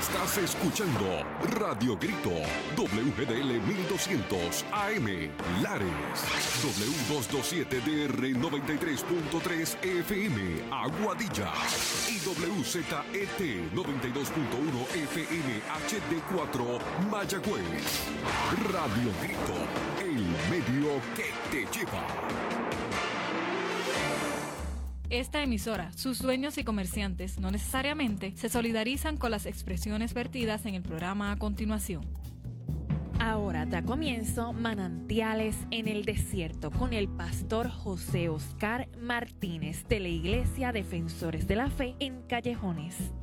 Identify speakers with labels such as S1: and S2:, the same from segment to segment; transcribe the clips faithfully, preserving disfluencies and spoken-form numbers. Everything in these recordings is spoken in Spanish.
S1: Estás escuchando Radio Grito, W G D L mil doscientos A M, Lares, W doscientos veintisiete D R noventa y tres punto tres F M, Aguadilla, y W Z E T noventa y dos punto uno F M H D cuatro, Mayagüez. Radio Grito, el medio que te lleva.
S2: Esta emisora, sus dueños y comerciantes no necesariamente se solidarizan con las expresiones vertidas en el programa a continuación.
S3: Ahora da comienzo Manantiales en el Desierto con el pastor José Oscar Martínez de la Iglesia Defensores de la Fe en Callejones.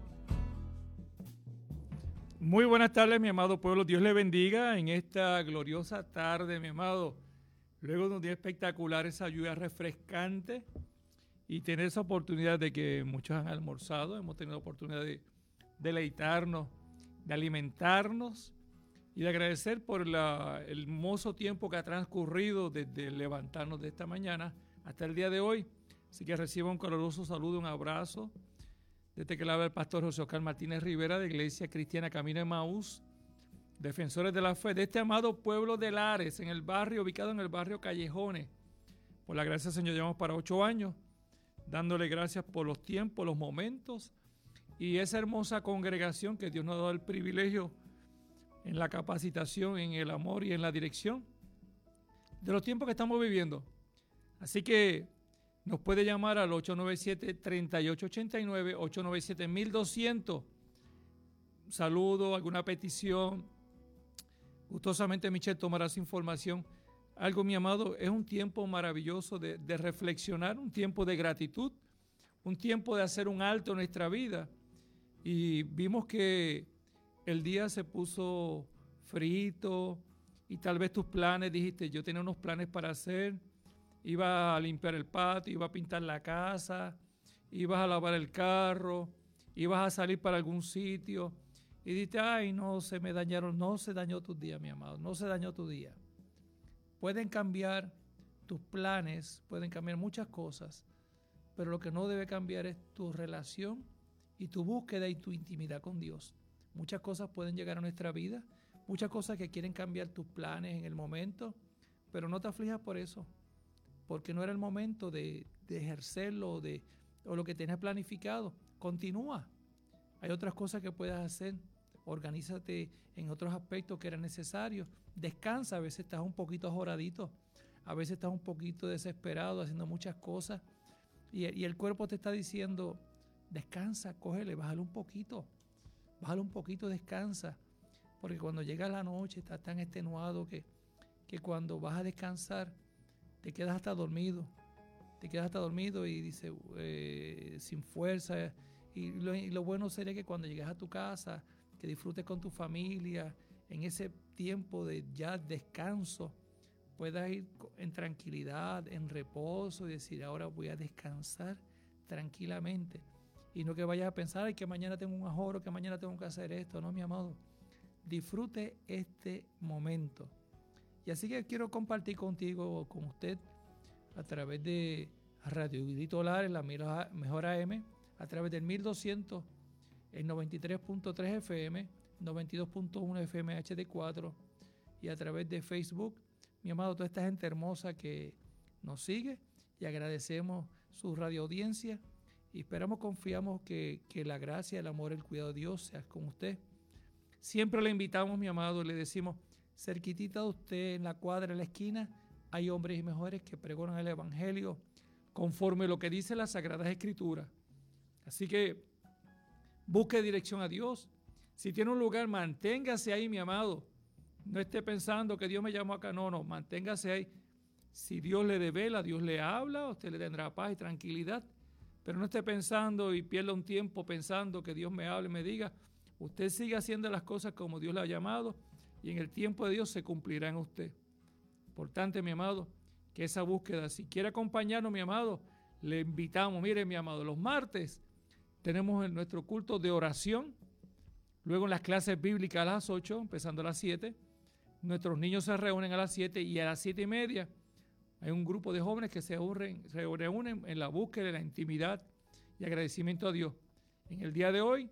S4: Muy buenas tardes, mi amado pueblo. Dios le bendiga en esta gloriosa tarde, mi amado. Luego de un día espectacular, esa lluvia refrescante y tener esa oportunidad de que muchos han almorzado, hemos tenido la oportunidad de deleitarnos, de alimentarnos y de agradecer por la, el hermoso tiempo que ha transcurrido desde levantarnos de esta mañana hasta el día de hoy. Así que reciba un caluroso saludo, un abrazo, desde que le habla el pastor José Oscar Martínez Rivera de Iglesia Cristiana Camino de Emaús, Defensores de la Fe, de este amado pueblo de Lares, en el barrio, ubicado en el barrio Callejones. Por la gracia del Señor llevamos para ocho años, dándole gracias por los tiempos, los momentos y esa hermosa congregación que Dios nos ha dado el privilegio en la capacitación, en el amor y en la dirección de los tiempos que estamos viviendo. Así que nos puede llamar al ocho nueve siete, tres ocho ocho nueve, ocho nueve siete, mil doscientos. Un saludo, alguna petición. Gustosamente Michelle tomará su información. Algo, mi amado, es un tiempo maravilloso de, de reflexionar, un tiempo de gratitud, un tiempo de hacer un alto en nuestra vida. Y vimos que el día se puso frito y tal vez tus planes, dijiste, yo tenía unos planes para hacer, iba a limpiar el patio, iba a pintar la casa, ibas a lavar el carro, ibas a salir para algún sitio y dijiste, ay, no, se me dañaron, no se dañó tu día, mi amado, no se dañó tu día. Pueden cambiar tus planes, pueden cambiar muchas cosas, pero lo que no debe cambiar es tu relación y tu búsqueda y tu intimidad con Dios. Muchas cosas pueden llegar a nuestra vida, muchas cosas que quieren cambiar tus planes en el momento, pero no te aflijas por eso, porque no era el momento de, de ejercerlo o, de, o lo que tenías planificado. Continúa. Hay otras cosas que puedas hacer. Organízate en otros aspectos que eran necesarios. Descansa, a veces estás un poquito ajoradito, a veces estás un poquito desesperado haciendo muchas cosas y, y el cuerpo te está diciendo, descansa, cógele, bájale un poquito, bájale un poquito, descansa, porque cuando llega la noche estás tan extenuado que, que cuando vas a descansar te quedas hasta dormido, te quedas hasta dormido y dices, eh, sin fuerza, y lo, y lo bueno sería que cuando llegues a tu casa que disfrutes con tu familia, en ese tiempo de ya descanso, puedas ir en tranquilidad, en reposo y decir, ahora voy a descansar tranquilamente. Y no que vayas a pensar, ay, que mañana tengo un ajoro, que mañana tengo que hacer esto. No, mi amado, disfrute este momento. Y así que quiero compartir contigo, con usted, a través de Radio Grito Lares, la mejor A M, a través del mil doscientos, el noventa y tres punto tres F M, noventa y dos punto uno F M H D cuatro y a través de Facebook. Mi amado, toda esta gente hermosa que nos sigue y agradecemos su radio audiencia y esperamos, confiamos que, que la gracia, el amor, el cuidado de Dios sea con usted. Siempre le invitamos, mi amado, le decimos, cerquitita de usted, en la cuadra, en la esquina, hay hombres y mujeres que pregonan el Evangelio conforme a lo que dice la Sagradas Escrituras. Así que busque dirección a Dios. Si tiene un lugar, manténgase ahí, mi amado. No esté pensando que Dios me llamó acá. No, no, manténgase ahí. Si Dios le devela, Dios le habla, usted le tendrá paz y tranquilidad. Pero no esté pensando y pierda un tiempo pensando que Dios me hable y me diga. Usted sigue haciendo las cosas como Dios le ha llamado y en el tiempo de Dios se cumplirá en usted. Importante, mi amado, que esa búsqueda, si quiere acompañarnos, mi amado, le invitamos. Mire, mi amado, los martes tenemos en nuestro culto de oración, luego en las clases bíblicas a las ocho, empezando a las siete, nuestros niños se reúnen a las siete y a las siete y media hay un grupo de jóvenes que se reúnen, se reúnen en la búsqueda de la intimidad y agradecimiento a Dios. En el día de hoy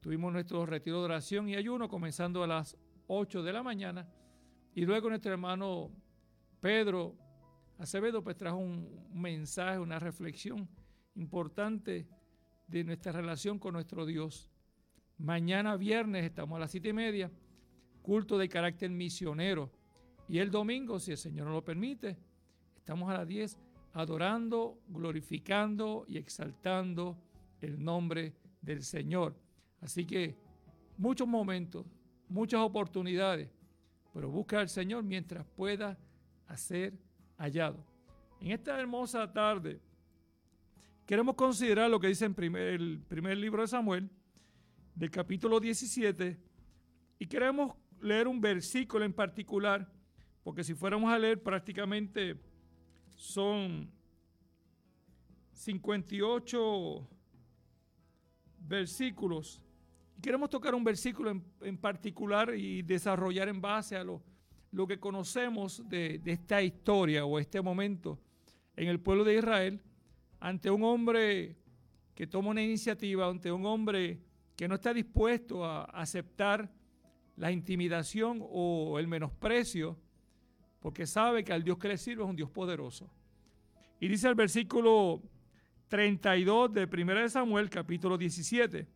S4: tuvimos nuestro retiro de oración y ayuno comenzando a las ocho de la mañana, y luego nuestro hermano Pedro Acevedo pues trajo un, un mensaje, una reflexión importante de nuestra relación con nuestro Dios. Mañana viernes estamos a las siete y media, culto de carácter misionero, y el domingo, si el Señor nos lo permite, estamos a las diez adorando, glorificando y exaltando el nombre del Señor. Así que muchos momentos, muchas oportunidades, pero busca al Señor mientras pueda hacer hallado. En esta hermosa tarde queremos considerar lo que dice en primer, el primer libro de Samuel, del capítulo diecisiete, y queremos leer un versículo en particular, porque si fuéramos a leer prácticamente son cincuenta y ocho versículos. Queremos tocar un versículo en, en particular y desarrollar en base a lo, lo que conocemos de, de esta historia o este momento en el pueblo de Israel, ante un hombre que toma una iniciativa, ante un hombre que no está dispuesto a aceptar la intimidación o el menosprecio, porque sabe que al Dios que le sirve es un Dios poderoso. Y dice el versículo treinta y dos de primera de Samuel, capítulo diecisiete.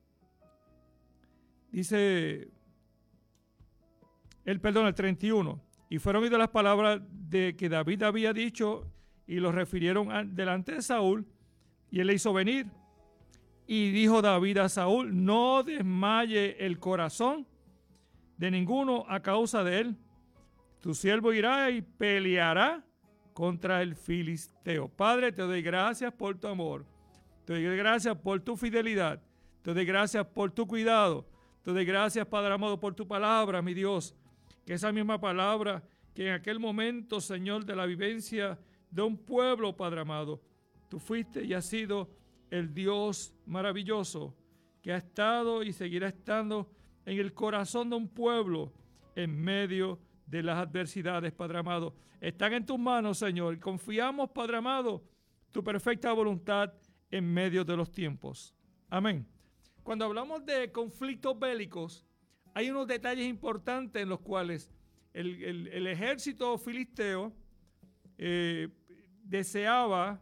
S4: Dice, el perdón, el treinta y uno. Y fueron oídas las palabras de que David había dicho y los refirieron a, delante de Saúl, y él le hizo venir. Y dijo David a Saúl, no desmaye el corazón de ninguno a causa de él. Tu siervo irá y peleará contra el filisteo. Padre, te doy gracias por tu amor. Te doy gracias por tu fidelidad. Te doy gracias por tu cuidado. Te doy gracias, Padre amado, por tu palabra, mi Dios. Que esa misma palabra que en aquel momento, Señor, de la vivencia de un pueblo, Padre amado, tú fuiste y has sido el Dios maravilloso que ha estado y seguirá estando en el corazón de un pueblo en medio de las adversidades, Padre amado. Están en tus manos, Señor, y confiamos, Padre amado, tu perfecta voluntad en medio de los tiempos. Amén. Cuando hablamos de conflictos bélicos, hay unos detalles importantes en los cuales el, el, el ejército filisteo eh, deseaba,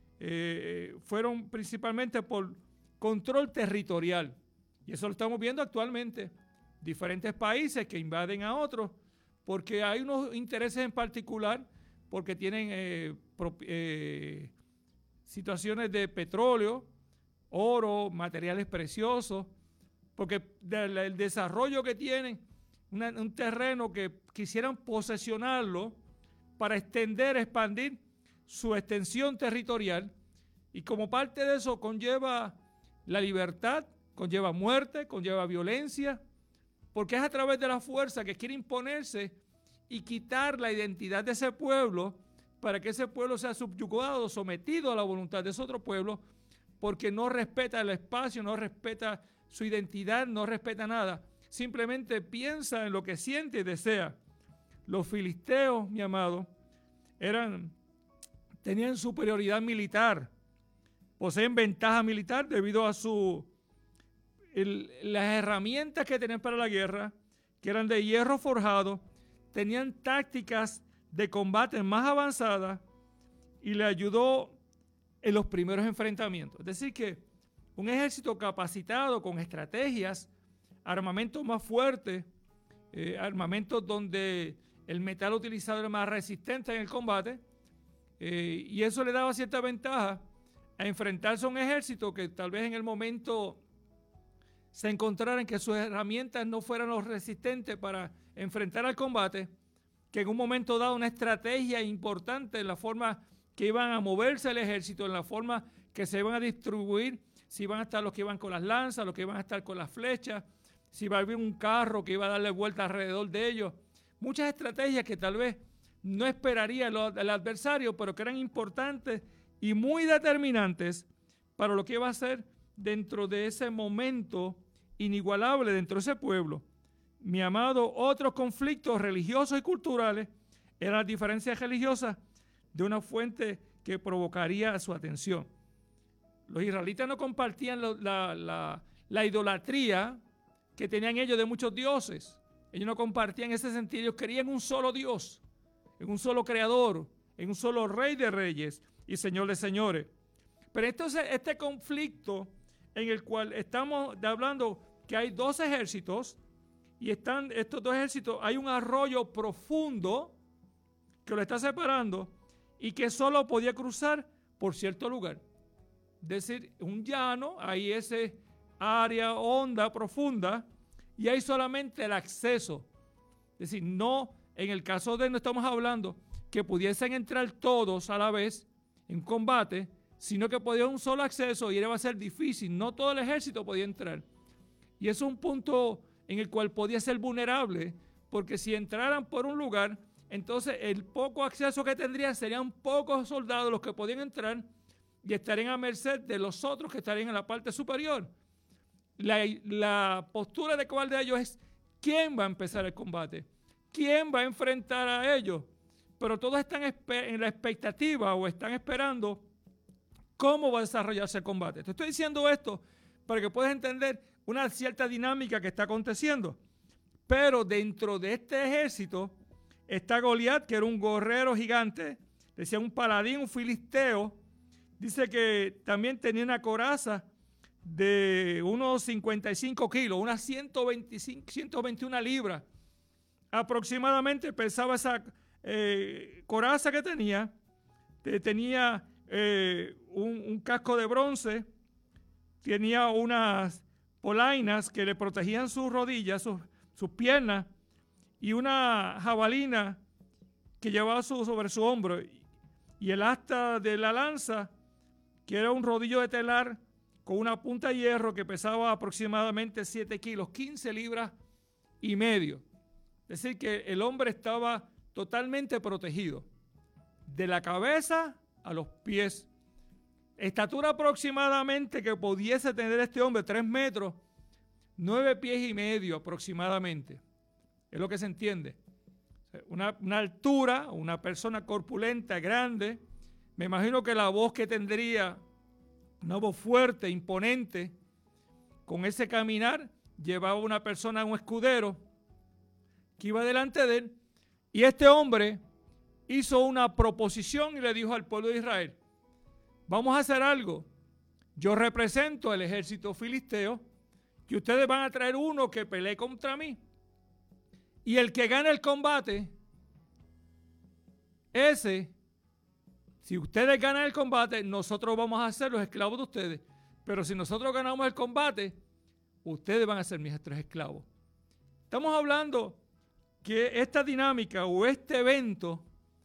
S4: eh, fueron principalmente por control territorial. Y eso lo estamos viendo actualmente. Diferentes países que invaden a otros, porque hay unos intereses en particular, porque tienen eh, pro, eh, situaciones de petróleo, oro, materiales preciosos, porque del, el desarrollo que tienen, una, un terreno que quisieran posesionarlo para extender, expandir su extensión territorial, y como parte de eso conlleva la libertad, conlleva muerte, conlleva violencia, porque es a través de la fuerza que quiere imponerse y quitar la identidad de ese pueblo para que ese pueblo sea subyugado, sometido a la voluntad de ese otro pueblo, porque no respeta el espacio, no respeta su identidad, no respeta nada. Simplemente piensa en lo que siente y desea. Los filisteos, mi amado, eran, tenían superioridad militar, poseen ventaja militar debido a su, el, las herramientas que tenían para la guerra, que eran de hierro forjado, tenían tácticas de combate más avanzadas y le ayudó en los primeros enfrentamientos. Es decir, que un ejército capacitado con estrategias, armamentos más fuertes, eh, armamentos donde el metal utilizado era más resistente en el combate, eh, y eso le daba cierta ventaja a enfrentarse a un ejército que tal vez en el momento se encontraran que sus herramientas no fueran los resistentes para enfrentar al combate, que en un momento dado una estrategia importante en la forma que iban a moverse el ejército, en la forma que se iban a distribuir, si iban a estar los que iban con las lanzas, los que iban a estar con las flechas, si iba a haber un carro que iba a darle vuelta alrededor de ellos. Muchas estrategias que tal vez no esperaría el, el adversario, pero que eran importantes y muy determinantes para lo que iba a ser dentro de ese momento inigualable dentro de ese pueblo. Mi amado, otros conflictos religiosos y culturales eran las diferencias religiosas de una fuente que provocaría su atención. Los israelitas no compartían lo, la, la, la idolatría que tenían ellos de muchos dioses. Ellos no compartían ese sentido, ellos querían un solo Dios, en un solo creador, en un solo rey de reyes y señor de señores. Pero entonces este conflicto en el cual estamos hablando que hay dos ejércitos y están estos dos ejércitos, hay un arroyo profundo que lo está separando y que solo podía cruzar por cierto lugar. Es decir, un llano, hay ese área honda, profunda, y hay solamente el acceso. Es decir, no, en el caso de no estamos hablando que pudiesen entrar todos a la vez en combate, sino que podía un solo acceso y iba a ser difícil. No todo el ejército podía entrar. Y es un punto en el cual podía ser vulnerable, porque si entraran por un lugar, entonces el poco acceso que tendrían serían pocos soldados los que podían entrar y estarían a merced de los otros que estarían en la parte superior. La, la postura de cuál de ellos es quién va a empezar el combate, quién va a enfrentar a ellos. Pero todos están en la expectativa o están esperando cómo va a desarrollarse el combate. Te estoy diciendo esto para que puedas entender una cierta dinámica que está aconteciendo. Pero dentro de este ejército está Goliat, que era un guerrero gigante, decía un paladín, un filisteo. Dice que también tenía una coraza de unos cincuenta y cinco kilos, unas ciento veinticinco, ciento veintiuna libras. Aproximadamente pesaba esa eh, coraza que tenía. Eh, tenía eh, un, un casco de bronce, tenía unas polainas que le protegían sus rodillas, sus, sus piernas, y una jabalina que llevaba su, sobre su hombro, y el asta de la lanza, que era un rodillo de telar con una punta de hierro que pesaba aproximadamente siete kilos, quince libras y medio. Es decir, que el hombre estaba totalmente protegido, de la cabeza a los pies. Estatura aproximadamente que pudiese tener este hombre, tres metros, nueve pies y medio aproximadamente. Es lo que se entiende. Una, una altura, una persona corpulenta, grande. Me imagino que la voz que tendría, una voz fuerte, imponente, con ese caminar, llevaba una persona, un escudero, que iba delante de él. Y este hombre hizo una proposición y le dijo al pueblo de Israel: vamos a hacer algo. Yo represento el ejército filisteo y ustedes van a traer uno que pelee contra mí. Y el que gane el combate, ese, si ustedes ganan el combate, nosotros vamos a ser los esclavos de ustedes. Pero si nosotros ganamos el combate, ustedes van a ser mis tres esclavos. Estamos hablando que esta dinámica o este evento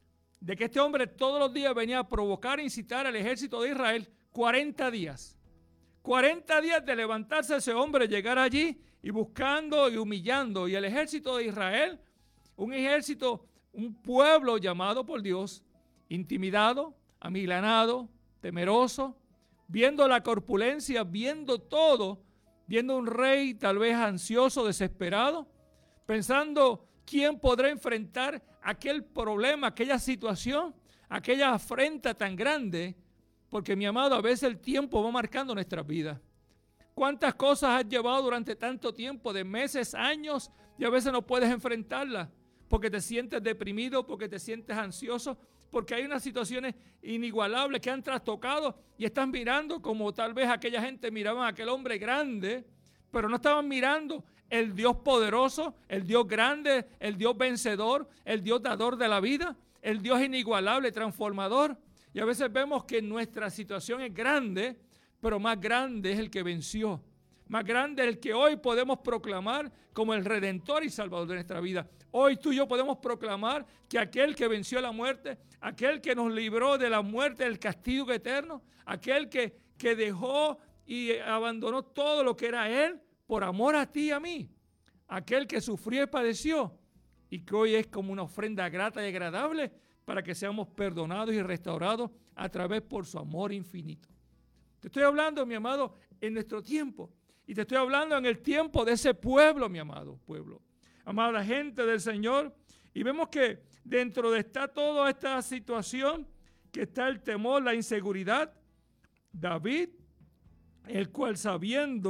S4: de que este hombre todos los días venía a provocar e incitar al ejército de Israel, cuarenta días. cuarenta días de levantarse ese hombre, llegar allí y buscando y humillando. Y el ejército de Israel, un ejército, un pueblo llamado por Dios, intimidado, amilanado, temeroso, viendo la corpulencia, viendo todo, viendo un rey tal vez ansioso, desesperado, pensando quién podrá enfrentar aquel problema, aquella situación, aquella afrenta tan grande, porque mi amado, a veces el tiempo va marcando nuestras vidas. ¿Cuántas cosas has llevado durante tanto tiempo, de meses, años, y a veces no puedes enfrentarlas porque te sientes deprimido, porque te sientes ansioso, porque hay unas situaciones inigualables que han trastocado y estás mirando como tal vez aquella gente miraba a aquel hombre grande, pero no estaban mirando el Dios poderoso, el Dios grande, el Dios vencedor, el Dios dador de la vida, el Dios inigualable, transformador. Y a veces vemos que nuestra situación es grande, pero más grande es el que venció. Más grande es el que hoy podemos proclamar como el Redentor y Salvador de nuestra vida. Hoy tú y yo podemos proclamar que aquel que venció la muerte, aquel que nos libró de la muerte, del castigo eterno, aquel que, que dejó y abandonó todo lo que era Él por amor a ti y a mí, aquel que sufrió y padeció y que hoy es como una ofrenda grata y agradable para que seamos perdonados y restaurados a través por su amor infinito. Te estoy hablando, mi amado, en nuestro tiempo. Y te estoy hablando en el tiempo de ese pueblo, mi amado pueblo. Amada gente del Señor. Y vemos que dentro de esta, toda esta situación, que está el temor, la inseguridad, David, el cual sabiendo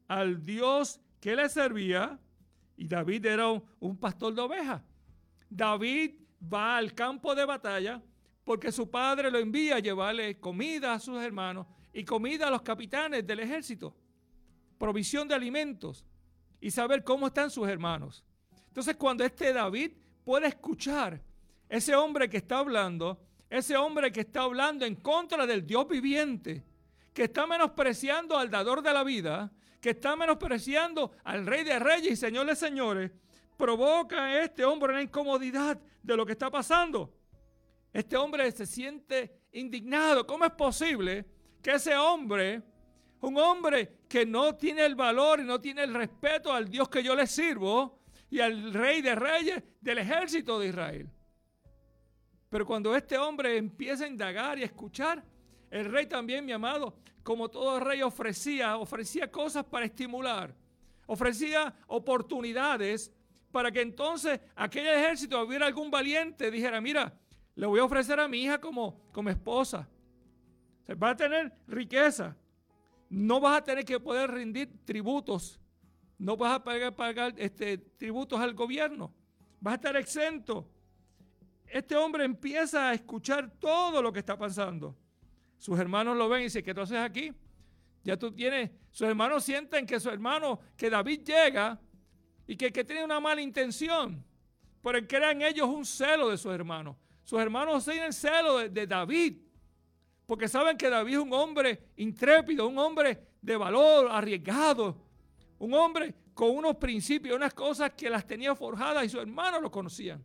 S4: al Dios que le servía, y David era un, un pastor de ovejas. David va al campo de batalla porque su padre lo envía a llevarle comida a sus hermanos y comida a los capitanes del ejército, provisión de alimentos y saber cómo están sus hermanos. Entonces, cuando este David puede escuchar ese hombre que está hablando, ese hombre que está hablando en contra del Dios viviente, que está menospreciando al dador de la vida, que está menospreciando al Rey de Reyes y Señor de Señores, provoca a este hombre una incomodidad de lo que está pasando. Este hombre se siente indignado. ¿Cómo es posible que ese hombre, un hombre que no tiene el valor y no tiene el respeto al Dios que yo le sirvo y al Rey de Reyes del ejército de Israel? Pero cuando este hombre empieza a indagar y a escuchar, el rey también, mi amado, como todo rey ofrecía, ofrecía cosas para estimular, ofrecía oportunidades para que entonces aquel ejército, hubiera algún valiente, dijera, mira, le voy a ofrecer a mi hija como, como esposa. O sea, vas a tener riqueza, no vas a tener que poder rendir tributos, no vas a pagar, pagar este, tributos al gobierno, vas a estar exento. Este hombre empieza a escuchar todo lo que está pasando. Sus hermanos lo ven y dicen, ¿qué tú haces aquí? Ya tú tienes, sus hermanos sienten que su hermano, que David llega y que, que tiene una mala intención, pero crean ellos un celo de sus hermanos. Sus hermanos tienen celo de, de David, porque saben que David es un hombre intrépido, un hombre de valor, arriesgado, un hombre con unos principios, unas cosas que las tenía forjadas y sus hermanos lo conocían.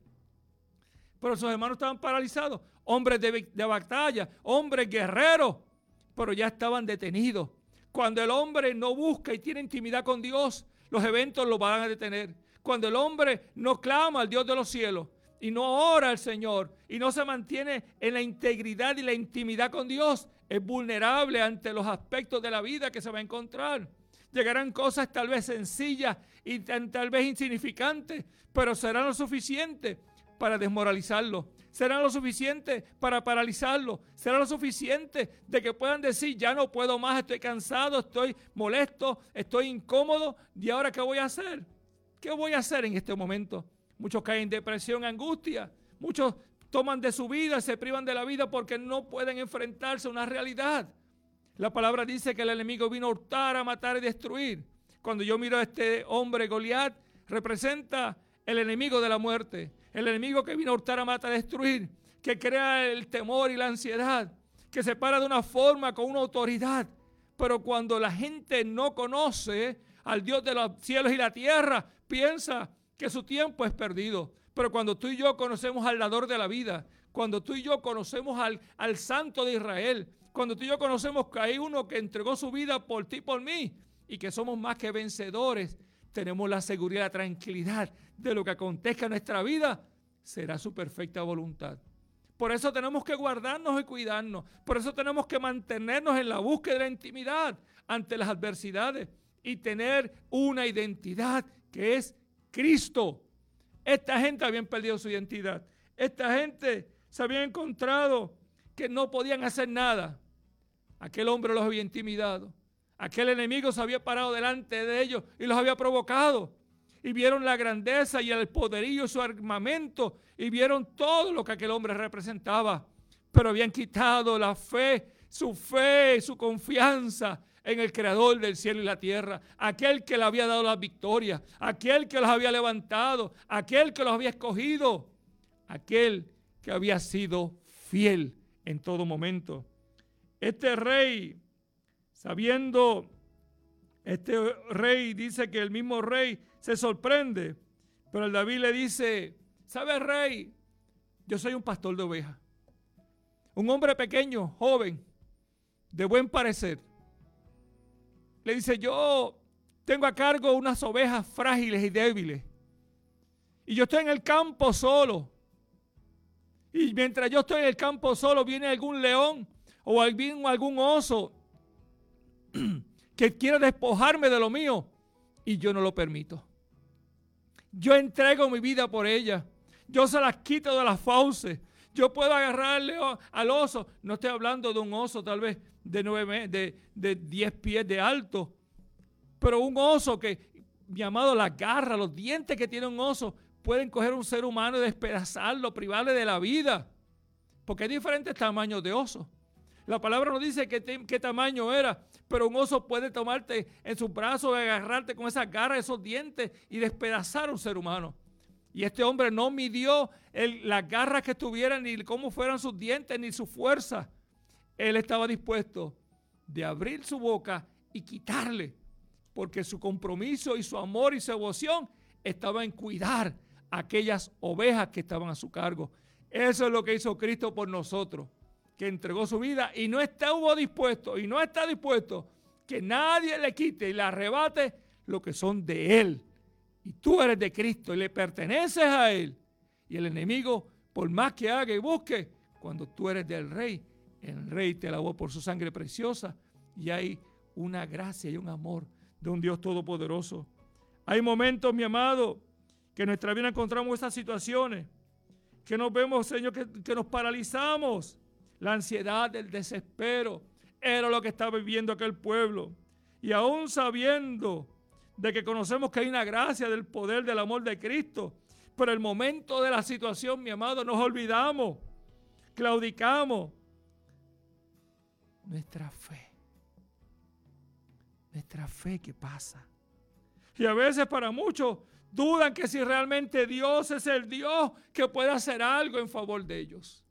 S4: Pero sus hermanos estaban paralizados, hombres de, de batalla, hombres guerreros, pero ya estaban detenidos. Cuando el hombre no busca y tiene intimidad con Dios, los eventos lo van a detener. Cuando el hombre no clama al Dios de los cielos y no ora al Señor y no se mantiene en la integridad y la intimidad con Dios, es vulnerable ante los aspectos de la vida que se va a encontrar. Llegarán cosas tal vez sencillas y tal vez insignificantes, pero serán lo suficiente para desmoralizarlo, será lo suficiente para paralizarlo, será lo suficiente de que puedan decir, ya no puedo más, estoy cansado, estoy molesto, estoy incómodo, ¿y ahora qué voy a hacer? ¿Qué voy a hacer en este momento? Muchos caen en depresión, angustia, muchos toman de su vida, se privan de la vida porque no pueden enfrentarse a una realidad. La palabra dice que el enemigo vino a hurtar, a matar y destruir. Cuando yo miro a este hombre Goliat, representa el enemigo de la muerte. El enemigo que vino a hurtar, a matar, a destruir, que crea el temor y la ansiedad, que se para de una forma con una autoridad. Pero cuando la gente no conoce al Dios de los cielos y la tierra, piensa que su tiempo es perdido. Pero cuando tú y yo conocemos al dador de la vida, cuando tú y yo conocemos al, al Santo de Israel, cuando tú y yo conocemos que hay uno que entregó su vida por ti y por mí, y que somos más que vencedores, tenemos la seguridad, la tranquilidad de lo que acontezca en nuestra vida, será su perfecta voluntad. Por eso tenemos que guardarnos y cuidarnos. Por eso tenemos que mantenernos en la búsqueda de la intimidad ante las adversidades y tener una identidad que es Cristo. Esta gente había perdido su identidad. Esta gente se había encontrado que no podían hacer nada. Aquel hombre los había intimidado. Aquel enemigo se había parado delante de ellos y los había provocado. Y vieron la grandeza y el poderío, su armamento, y vieron todo lo que aquel hombre representaba. Pero habían quitado la fe, su fe, su confianza en el Creador del cielo y la tierra. Aquel que le había dado la victoria, aquel que los había levantado, aquel que los había escogido, aquel que había sido fiel en todo momento. Este rey, sabiendo, este rey dice que el mismo rey se sorprende, pero el David le dice, ¿sabe, rey? Yo soy un pastor de ovejas, un hombre pequeño, joven, de buen parecer. Le dice, yo tengo a cargo unas ovejas frágiles y débiles, y yo estoy en el campo solo, y mientras yo estoy en el campo solo, viene algún león o algún, algún oso que quiere despojarme de lo mío, y yo no lo permito. Yo entrego mi vida por ella. Yo se las quito de las fauces. Yo puedo agarrarle al oso. No estoy hablando de un oso tal vez de nueve, de, de diez pies de alto. Pero un oso que, mi amado, las garras, los dientes que tiene un oso pueden coger a un ser humano y despedazarlo, privarle de la vida. Porque hay diferentes tamaños de oso. La palabra no dice qué, qué tamaño era, pero un oso puede tomarte en sus brazos, agarrarte con esas garras, esos dientes y despedazar a un ser humano. Y este hombre no midió el, las garras que tuvieran, ni cómo fueran sus dientes, ni su fuerza. Él estaba dispuesto de abrir su boca y quitarle, porque su compromiso y su amor y su devoción estaba en cuidar a aquellas ovejas que estaban a su cargo. Eso es lo que hizo Cristo por nosotros, que entregó su vida y no estuvo dispuesto, y no está dispuesto que nadie le quite y le arrebate lo que son de Él. Y tú eres de Cristo y le perteneces a Él. Y el enemigo, por más que haga y busque, cuando tú eres del Rey, el Rey te lavó por su sangre preciosa y hay una gracia y un amor de un Dios todopoderoso. Hay momentos, mi amado, que en nuestra vida encontramos estas situaciones, que nos vemos, Señor, que, que nos paralizamos. La ansiedad, el desespero, era lo que estaba viviendo aquel pueblo. Y aún sabiendo de que conocemos que hay una gracia del poder, del amor de Cristo, pero el momento de la situación, mi amado, nos olvidamos, claudicamos. Nuestra fe, nuestra fe que pasa. Y a veces para muchos dudan que si realmente Dios es el Dios que puede hacer algo en favor de ellos.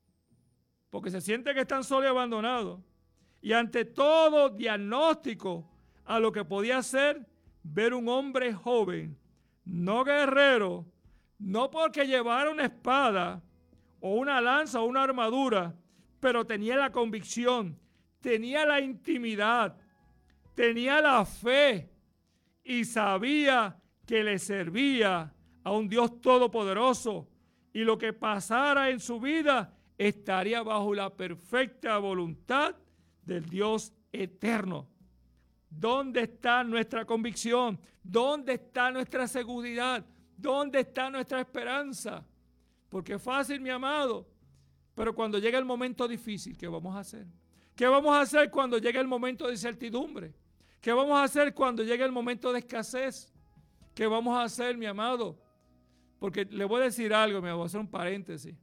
S4: Porque se sienten que están solos y abandonados. Y ante todo diagnóstico a lo que podía ser ver un hombre joven, no guerrero, no porque llevara una espada o una lanza o una armadura, pero tenía la convicción, tenía la intimidad, tenía la fe y sabía que le servía a un Dios todopoderoso y lo que pasara en su vida estaría bajo la perfecta voluntad del Dios eterno. ¿Dónde está nuestra convicción? ¿Dónde está nuestra seguridad? ¿Dónde está nuestra esperanza? Porque es fácil, mi amado, pero cuando llega el momento difícil, ¿qué vamos a hacer? ¿Qué vamos a hacer cuando llegue el momento de incertidumbre? ¿Qué vamos a hacer cuando llegue el momento de escasez? ¿Qué vamos a hacer, mi amado? Porque le voy a decir algo, me voy a hacer un paréntesis.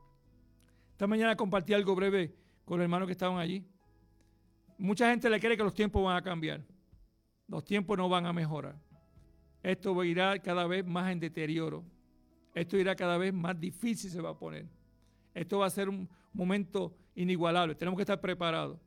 S4: Esta mañana compartí algo breve con los hermanos que estaban allí. Mucha gente le cree que los tiempos van a cambiar. Los tiempos no van a mejorar. Esto irá cada vez más en deterioro. Esto irá cada vez más difícil se va a poner. Esto va a ser un momento inigualable. Tenemos que estar preparados.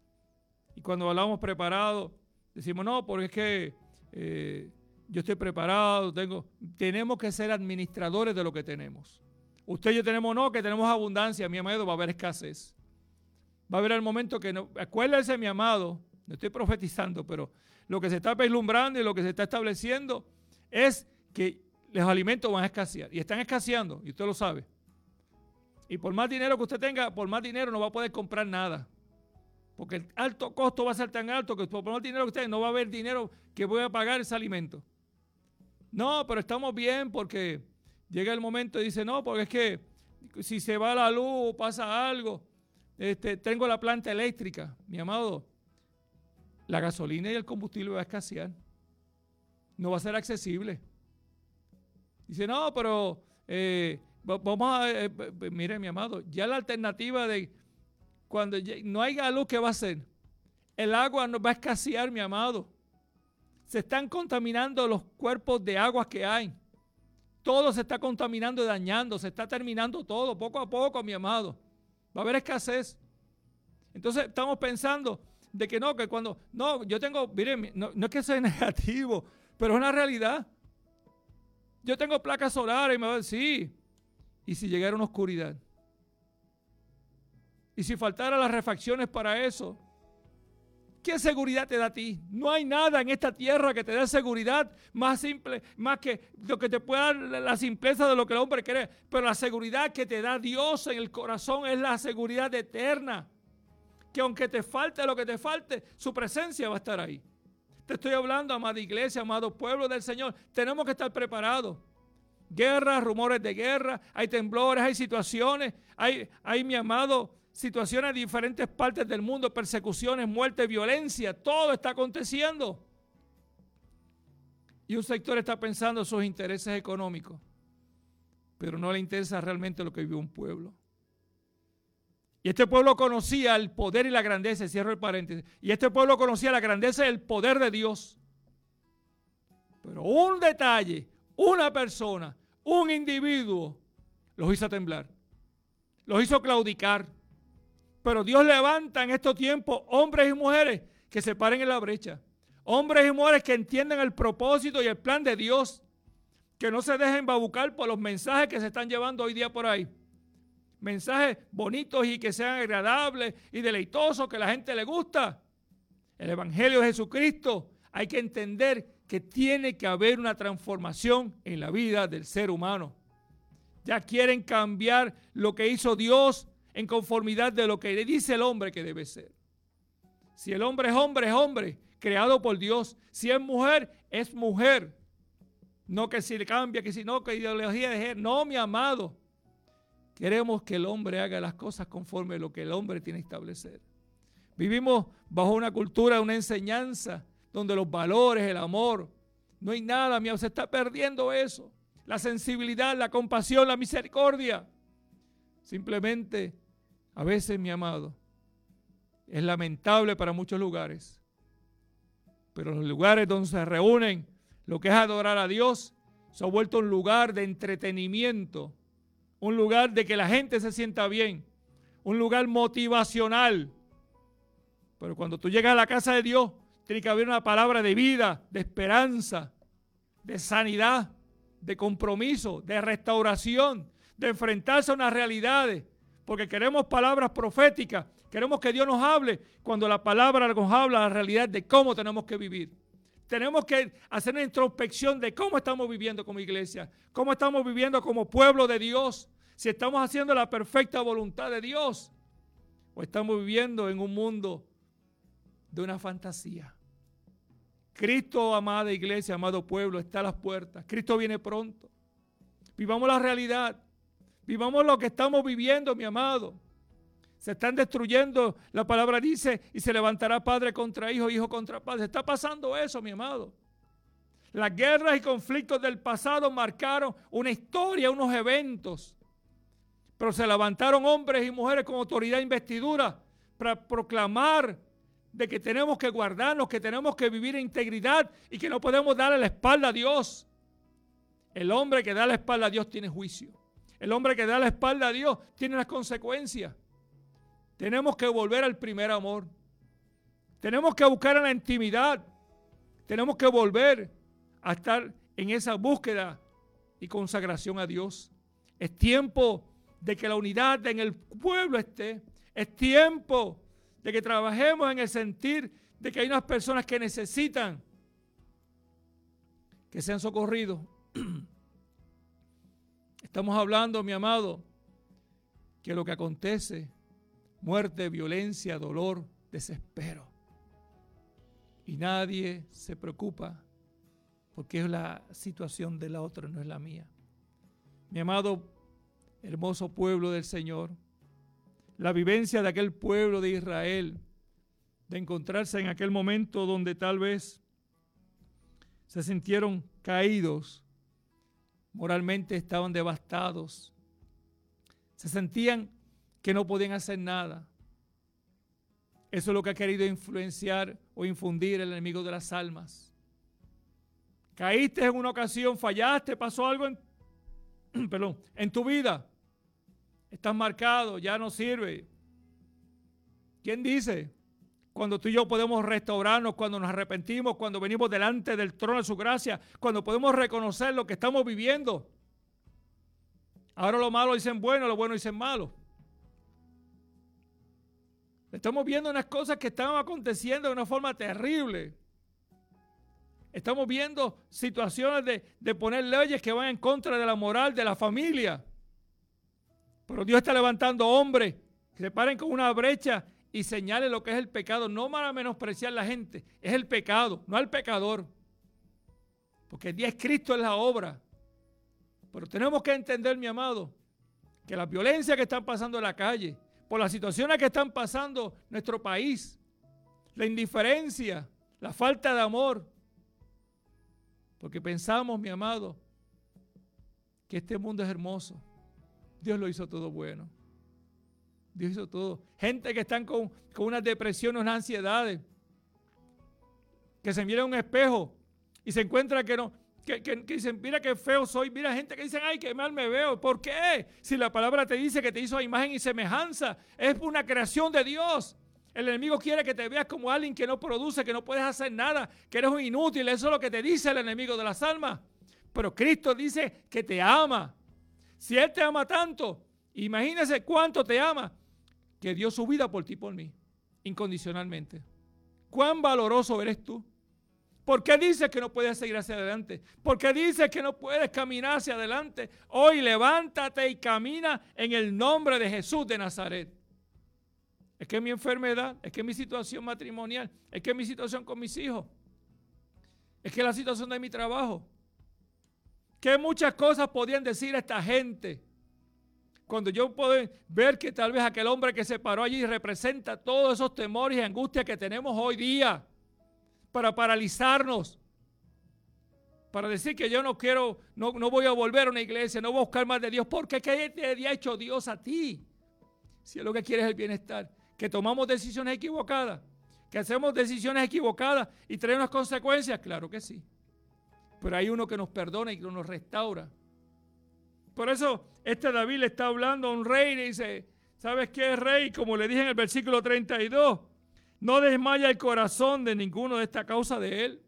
S4: Y cuando hablamos preparados, decimos, no, porque es que eh, yo estoy preparado. Tengo, tenemos que ser administradores de lo que tenemos. Usted y yo tenemos, no, que tenemos abundancia. Mi amado, va a haber escasez. Va a haber el momento que, no, acuérdense, mi amado, no estoy profetizando, pero lo que se está vislumbrando y lo que se está estableciendo es que los alimentos van a escasear. Y están escaseando, y usted lo sabe. Y por más dinero que usted tenga, por más dinero no va a poder comprar nada. Porque el alto costo va a ser tan alto que por más dinero que usted no va a haber dinero que pueda pagar ese alimento. No, pero estamos bien porque llega el momento y dice, no, porque es que si se va la luz o pasa algo, este, tengo la planta eléctrica. Mi amado, la gasolina y el combustible va a escasear. No va a ser accesible. Dice, no, pero eh, vamos a, eh, mire, mi amado, ya la alternativa de cuando no haya luz, ¿qué va a hacer? El agua no va a escasear, mi amado. Se están contaminando los cuerpos de aguas que hay. Todo se está contaminando y dañando, se está terminando todo, poco a poco, mi amado. Va a haber escasez. Entonces estamos pensando de que no, que cuando, no, yo tengo, miren, no, no es que sea negativo, pero es una realidad. Yo tengo placas solares y me va a decir, sí. ¿Y si llegara una oscuridad? ¿Y si faltara las refacciones para eso? ¿Qué seguridad te da a ti? No hay nada en esta tierra que te dé seguridad más simple, más que lo que te pueda dar la simpleza de lo que el hombre cree. Pero la seguridad que te da Dios en el corazón es la seguridad eterna. Que aunque te falte lo que te falte, su presencia va a estar ahí. Te estoy hablando, amada iglesia, amado pueblo del Señor. Tenemos que estar preparados. Guerras, rumores de guerra, hay temblores, hay situaciones, hay, hay mi amado, situaciones en diferentes partes del mundo, persecuciones, muerte, violencia, todo está aconteciendo. Y un sector está pensando en sus intereses económicos, pero no le interesa realmente lo que vive un pueblo. Y este pueblo conocía el poder y la grandeza, cierro el paréntesis, y este pueblo conocía la grandeza y el poder de Dios. Pero un detalle, una persona, un individuo, los hizo temblar, los hizo claudicar. Pero Dios levanta en estos tiempos hombres y mujeres que se paren en la brecha. Hombres y mujeres que entiendan el propósito y el plan de Dios, que no se dejen babucar por los mensajes que se están llevando hoy día por ahí. Mensajes bonitos y que sean agradables y deleitosos, que a la gente le gusta. El Evangelio de Jesucristo, hay que entender que tiene que haber una transformación en la vida del ser humano. Ya quieren cambiar lo que hizo Dios en conformidad de lo que dice el hombre que debe ser. Si el hombre es hombre, es hombre, creado por Dios. Si es mujer, es mujer. No que si le cambia, que si no, que ideología de género. No, mi amado. Queremos que el hombre haga las cosas conforme a lo que el hombre tiene que establecer. Vivimos bajo una cultura, una enseñanza, donde los valores, el amor, no hay nada, mi amor, se está perdiendo eso. La sensibilidad, la compasión, la misericordia. Simplemente, a veces, mi amado, es lamentable para muchos lugares, pero los lugares donde se reúnen, lo que es adorar a Dios, se ha vuelto un lugar de entretenimiento, un lugar de que la gente se sienta bien, un lugar motivacional. Pero cuando tú llegas a la casa de Dios, tiene que haber una palabra de vida, de esperanza, de sanidad, de compromiso, de restauración, de enfrentarse a unas realidades, porque queremos palabras proféticas, queremos que Dios nos hable, cuando la palabra nos habla la realidad de cómo tenemos que vivir. Tenemos que hacer una introspección de cómo estamos viviendo como iglesia, cómo estamos viviendo como pueblo de Dios, si estamos haciendo la perfecta voluntad de Dios o estamos viviendo en un mundo de una fantasía. Cristo, amada iglesia, amado pueblo, está a las puertas. Cristo viene pronto. Vivamos la realidad. Vivamos lo que estamos viviendo, mi amado. Se están destruyendo, la palabra dice, y se levantará padre contra hijo, hijo contra padre. Se está pasando eso, mi amado. Las guerras y conflictos del pasado marcaron una historia, unos eventos. Pero se levantaron hombres y mujeres con autoridad e investidura para proclamar de que tenemos que guardarnos, que tenemos que vivir en integridad y que no podemos darle la espalda a Dios. El hombre que da la espalda a Dios tiene juicio. El hombre que da la espalda a Dios tiene las consecuencias. Tenemos que volver al primer amor. Tenemos que buscar en la intimidad. Tenemos que volver a estar en esa búsqueda y consagración a Dios. Es tiempo de que la unidad en el pueblo esté. Es tiempo de que trabajemos en el sentir de que hay unas personas que necesitan que sean socorridos. Estamos hablando, mi amado, que lo que acontece, muerte, violencia, dolor, desespero. Y nadie se preocupa porque es la situación de la otra, no es la mía. Mi amado, hermoso pueblo del Señor, la vivencia de aquel pueblo de Israel, de encontrarse en aquel momento donde tal vez se sintieron caídos, moralmente estaban devastados, se sentían que no podían hacer nada. Eso es lo que ha querido influenciar o infundir el enemigo de las almas. Caíste en una ocasión, fallaste, pasó algo en, perdón, en tu vida. Estás marcado, ya no sirve. ¿Quién dice? Cuando tú y yo podemos restaurarnos, cuando nos arrepentimos, cuando venimos delante del trono de su gracia, cuando podemos reconocer lo que estamos viviendo. Ahora lo malo dicen bueno, lo bueno dicen malo. Estamos viendo unas cosas que están aconteciendo de una forma terrible. Estamos viendo situaciones de, de poner leyes que van en contra de la moral de la familia. Pero Dios está levantando hombres que se paren con una brecha y señalen lo que es el pecado. No para menospreciar a la gente, es el pecado, no al pecador. Porque el día es Cristo en la obra. Pero tenemos que entender, mi amado, que la violencia que están pasando en la calle, por las situaciones que están pasando en nuestro país, la indiferencia, la falta de amor, Porque pensamos, mi amado, que este mundo es hermoso. Dios lo hizo todo bueno. Dios hizo todo. Gente que están con, con unas depresiones, unas ansiedades, que se miran en un espejo y se encuentra que no, que, que, que dicen, mira qué feo soy. Mira gente que dicen, ay, qué mal me veo. ¿Por qué? Si la palabra te dice que te hizo a imagen y semejanza, es una creación de Dios. El enemigo quiere que te veas como alguien que no produce, que no puedes hacer nada, que eres un inútil. Eso es lo que te dice el enemigo de las almas. Pero Cristo dice que te ama. Si Él te ama tanto, imagínese cuánto te ama, que dio su vida por ti y por mí, incondicionalmente. ¿Cuán valoroso eres tú? ¿Por qué dices que no puedes seguir hacia adelante? ¿Por qué dices que no puedes caminar hacia adelante? Hoy levántate y camina en el nombre de Jesús de Nazaret. Es que mi enfermedad, es que mi situación matrimonial, es que mi situación con mis hijos, es que la situación de mi trabajo. Que muchas cosas podían decir a esta gente. Cuando yo puedo ver que tal vez aquel hombre que se paró allí representa todos esos temores y angustias que tenemos hoy día para paralizarnos, para decir que yo no quiero, no, no voy a volver a una iglesia, no voy a buscar más de Dios. ¿Por qué? ¿Qué te ha hecho Dios a ti? Si es lo que quieres es el bienestar, que tomamos decisiones equivocadas, que hacemos decisiones equivocadas y traen unas consecuencias, claro que sí. Pero hay uno que nos perdona y que nos restaura. Por eso este David le está hablando a un rey y le dice, ¿sabes qué, rey? Como le dije en el versículo treinta y dos, no desmaya el corazón de ninguno de esta causa de él.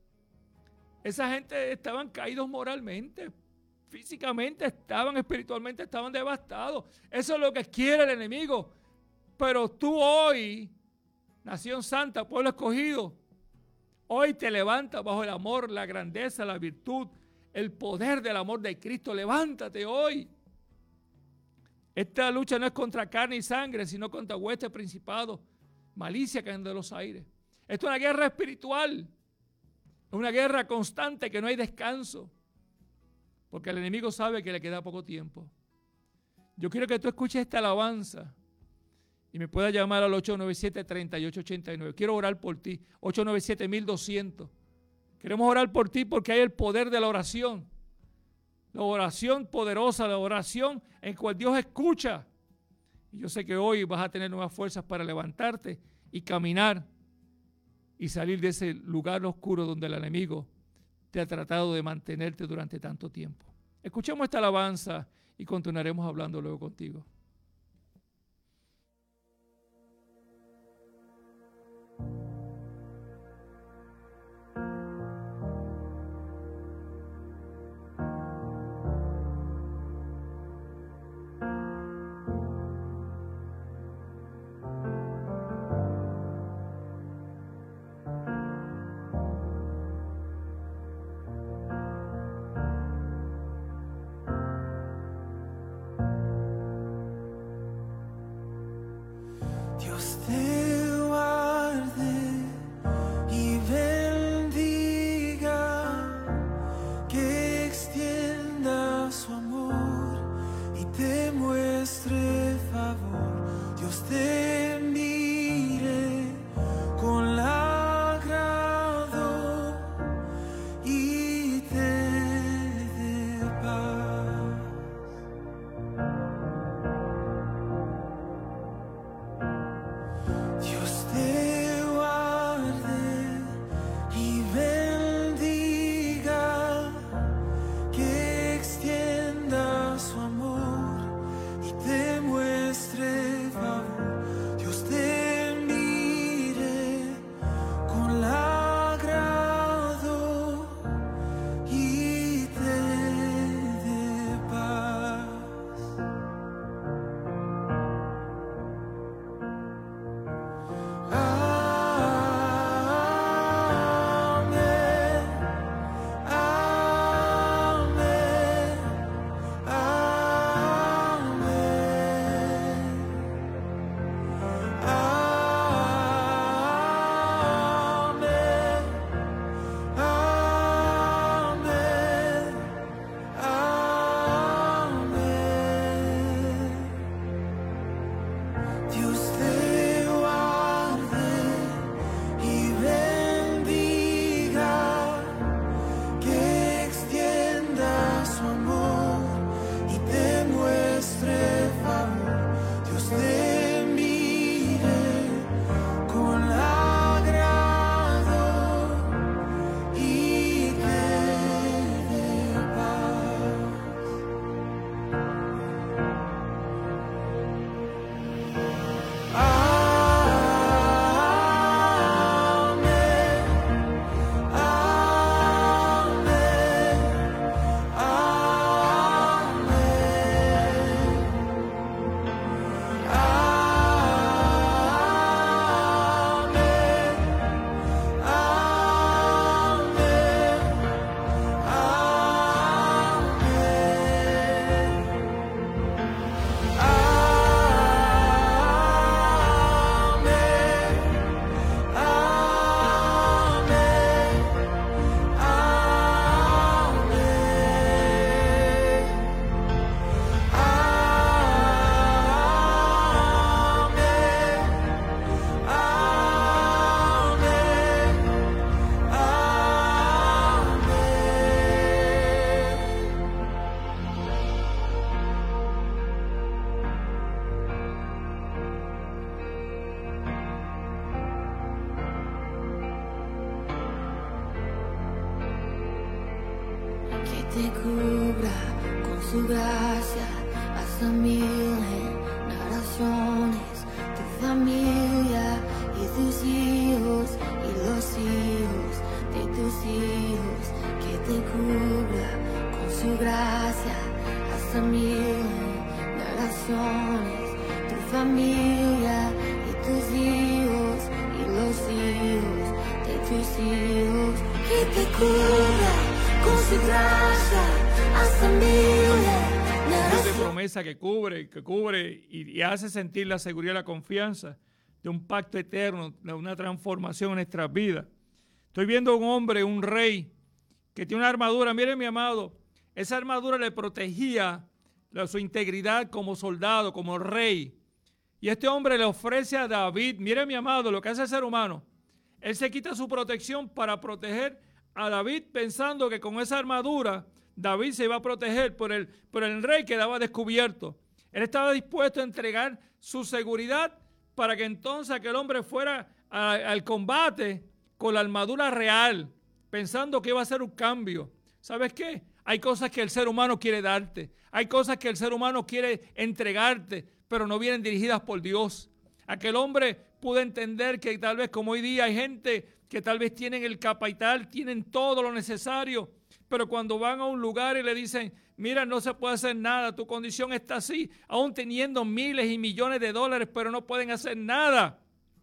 S4: Esa gente estaban caídos moralmente, físicamente estaban, espiritualmente estaban devastados. Eso es lo que quiere el enemigo. Pero tú hoy, nación santa, pueblo escogido, hoy te levantas bajo el amor, la grandeza, la virtud, el poder del amor de Cristo. Levántate hoy. Esta lucha no es contra carne y sangre, sino contra huestes, principados, malicia que anda de los aires. Esto es una guerra espiritual. Es una guerra constante que no hay descanso. Porque el enemigo sabe que le queda poco tiempo. Yo quiero que tú escuches esta alabanza y me puedas llamar al ocho nueve siete, tres ocho ocho nueve. Quiero orar por ti. ocho nueve siete, doscientos. Queremos orar por ti porque hay el poder de la oración. La oración poderosa, la oración en cual Dios escucha. Y yo sé que hoy vas a tener nuevas fuerzas para levantarte y caminar y salir de ese lugar oscuro donde el enemigo te ha tratado de mantenerte durante tanto tiempo. Escuchemos esta alabanza y continuaremos hablando luego contigo.
S5: te cubra con su gracia hasta mil generaciones, tu familia y tus hijos y los hijos de tus hijos, que te cubra con su gracia hasta mil generaciones, tu familia y tus hijos y los hijos de tus hijos, que te cubra con su gracia hasta mil generaciones.
S4: De promesa que cubre, que cubre y, y hace sentir la seguridad y la confianza de un pacto eterno, de una transformación en nuestras vidas. Estoy viendo un hombre, un rey, que tiene una armadura. Mire, mi amado, esa armadura le protegía la, su integridad como soldado, como rey. Y este hombre le ofrece a David, mire, mi amado, lo que hace el ser humano. Él se quita su protección para proteger a David, pensando que con esa armadura David se iba a proteger por el, por el rey que quedaba descubierto. Él estaba dispuesto a entregar su seguridad para que entonces aquel hombre fuera a, al combate con la armadura real, pensando que iba a ser un cambio. ¿Sabes qué? Hay cosas que el ser humano quiere darte. Hay cosas que el ser humano quiere entregarte, pero no vienen dirigidas por Dios. Aquel hombre pudo entender que tal vez como hoy día hay gente que tal vez tienen el capital, tienen todo lo necesario, pero cuando van a un lugar y le dicen, mira, no se puede hacer nada, tu condición está así, aún teniendo miles y millones de dólares, pero no pueden hacer nada.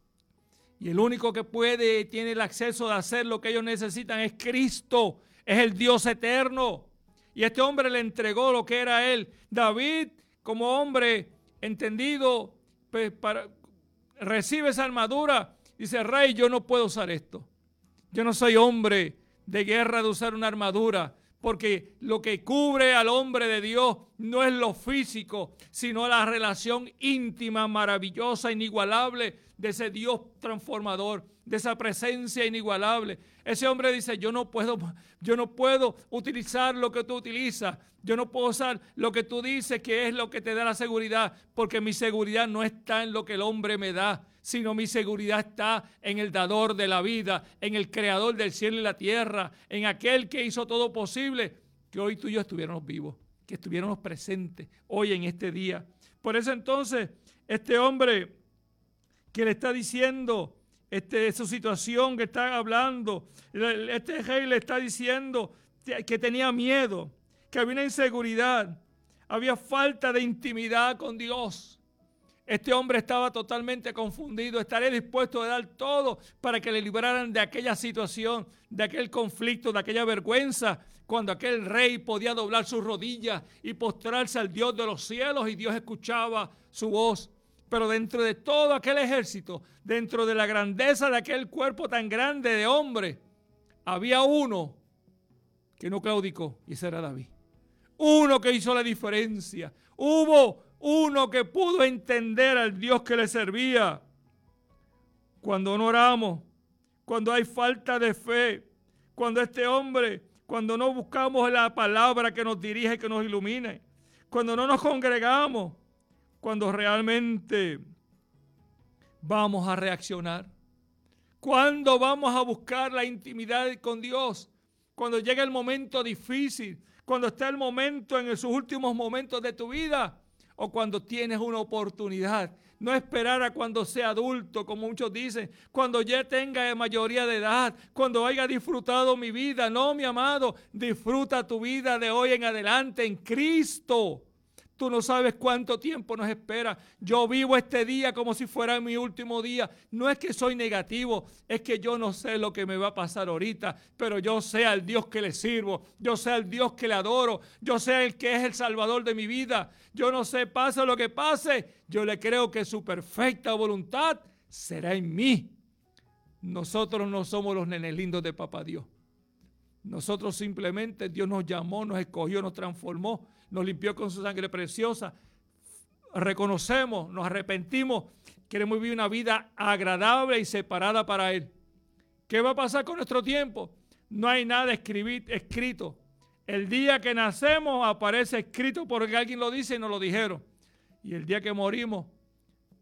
S4: Y el único que puede y tiene el acceso de hacer lo que ellos necesitan es Cristo, es el Dios eterno. Y este hombre le entregó lo que era él. David, como hombre entendido, pues, para, recibe esa armadura. Dice, rey, yo no puedo usar esto. Yo no soy hombre de guerra de usar una armadura, porque lo que cubre al hombre de Dios no es lo físico, sino la relación íntima, maravillosa, inigualable de ese Dios transformador, de esa presencia inigualable. Ese hombre dice, yo no puedo, yo no puedo utilizar lo que tú utilizas, yo no puedo usar lo que tú dices que es lo que te da la seguridad, porque mi seguridad no está en lo que el hombre me da, sino mi seguridad está en el dador de la vida, en el creador del cielo y la tierra, en aquel que hizo todo posible, que hoy tú y yo estuviéramos vivos, que estuviéramos presentes hoy en este día. Por eso entonces, este hombre que le está diciendo este, su situación que está hablando, este rey le está diciendo que tenía miedo, que había una inseguridad, había falta de intimidad con Dios. Este hombre estaba totalmente confundido, estaría dispuesto a dar todo para que le libraran de aquella situación, de aquel conflicto, de aquella vergüenza, cuando aquel rey podía doblar sus rodillas y postrarse al Dios de los cielos y Dios escuchaba su voz. Pero dentro de todo aquel ejército, dentro de la grandeza de aquel cuerpo tan grande de hombre, había uno que no claudicó, y ese era David. Uno que hizo la diferencia. Hubo uno que pudo entender al Dios que le servía. Cuando no oramos, cuando hay falta de fe, cuando este hombre, cuando no buscamos la palabra que nos dirige, que nos ilumine, cuando no nos congregamos, cuando realmente vamos a reaccionar, cuando vamos a buscar la intimidad con Dios, cuando llega el momento difícil, cuando está el momento en sus últimos momentos de tu vida, o cuando tienes una oportunidad. No esperar a cuando sea adulto, como muchos dicen, cuando ya tenga mayoría de edad, cuando haya disfrutado mi vida. No, mi amado, disfruta tu vida de hoy en adelante en Cristo. Tú no sabes cuánto tiempo nos espera. Yo vivo este día como si fuera mi último día. No es que soy negativo, es que yo no sé lo que me va a pasar ahorita, pero yo sé al Dios que le sirvo, yo sé al Dios que le adoro, yo sé el que es el Salvador de mi vida. Yo no sé, pase lo que pase, yo le creo que su perfecta voluntad será en mí. Nosotros no somos los nenes lindos de Papá Dios. Nosotros simplemente, Dios nos llamó, nos escogió, nos transformó, nos limpió con su sangre preciosa. Reconocemos, nos arrepentimos, queremos vivir una vida agradable y separada para Él. ¿Qué va a pasar con nuestro tiempo? No hay nada escribir, escrito. El día que nacemos aparece escrito porque alguien lo dice y nos lo dijeron. Y el día que morimos,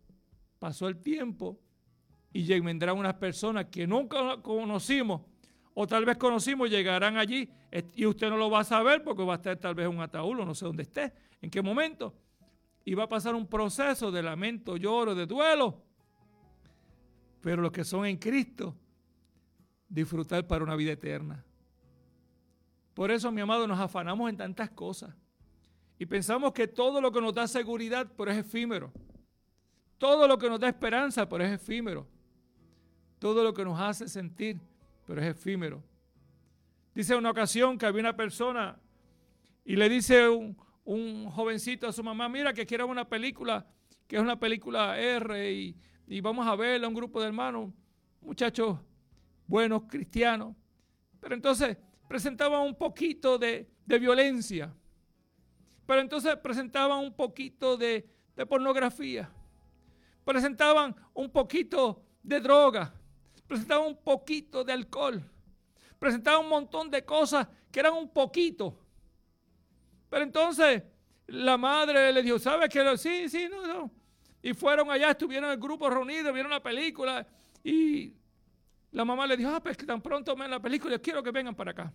S4: pasó el tiempo y vendrán unas personas que nunca conocimos o tal vez conocimos, llegarán allí y usted no lo va a saber porque va a estar tal vez en un ataúd, no sé dónde esté, en qué momento. Y va a pasar un proceso de lamento, lloro, de duelo. Pero los que son en Cristo, disfrutar para una vida eterna. Por eso, mi amado, nos afanamos en tantas cosas. Y pensamos que todo lo que nos da seguridad, pero es efímero. Todo lo que nos da esperanza, pero es efímero. Todo lo que nos hace sentir, pero es efímero. Dice una ocasión que había una persona y le dice un, un jovencito a su mamá, mira que quiero una película, que es una película R y, y vamos a verla, un grupo de hermanos, muchachos buenos, cristianos. Pero entonces presentaban un poquito de, de violencia. Pero entonces presentaban un poquito de, de pornografía. Presentaban un poquito de droga. Presentaban un poquito de alcohol. Presentaban un montón de cosas que eran un poquito. Pero entonces la madre le dijo, ¿sabes qué? Sí, sí, no, no. Y fueron allá, estuvieron en el grupo reunido, vieron la película y la mamá le dijo, ah, pues que tan pronto ven la película, yo quiero que vengan para acá.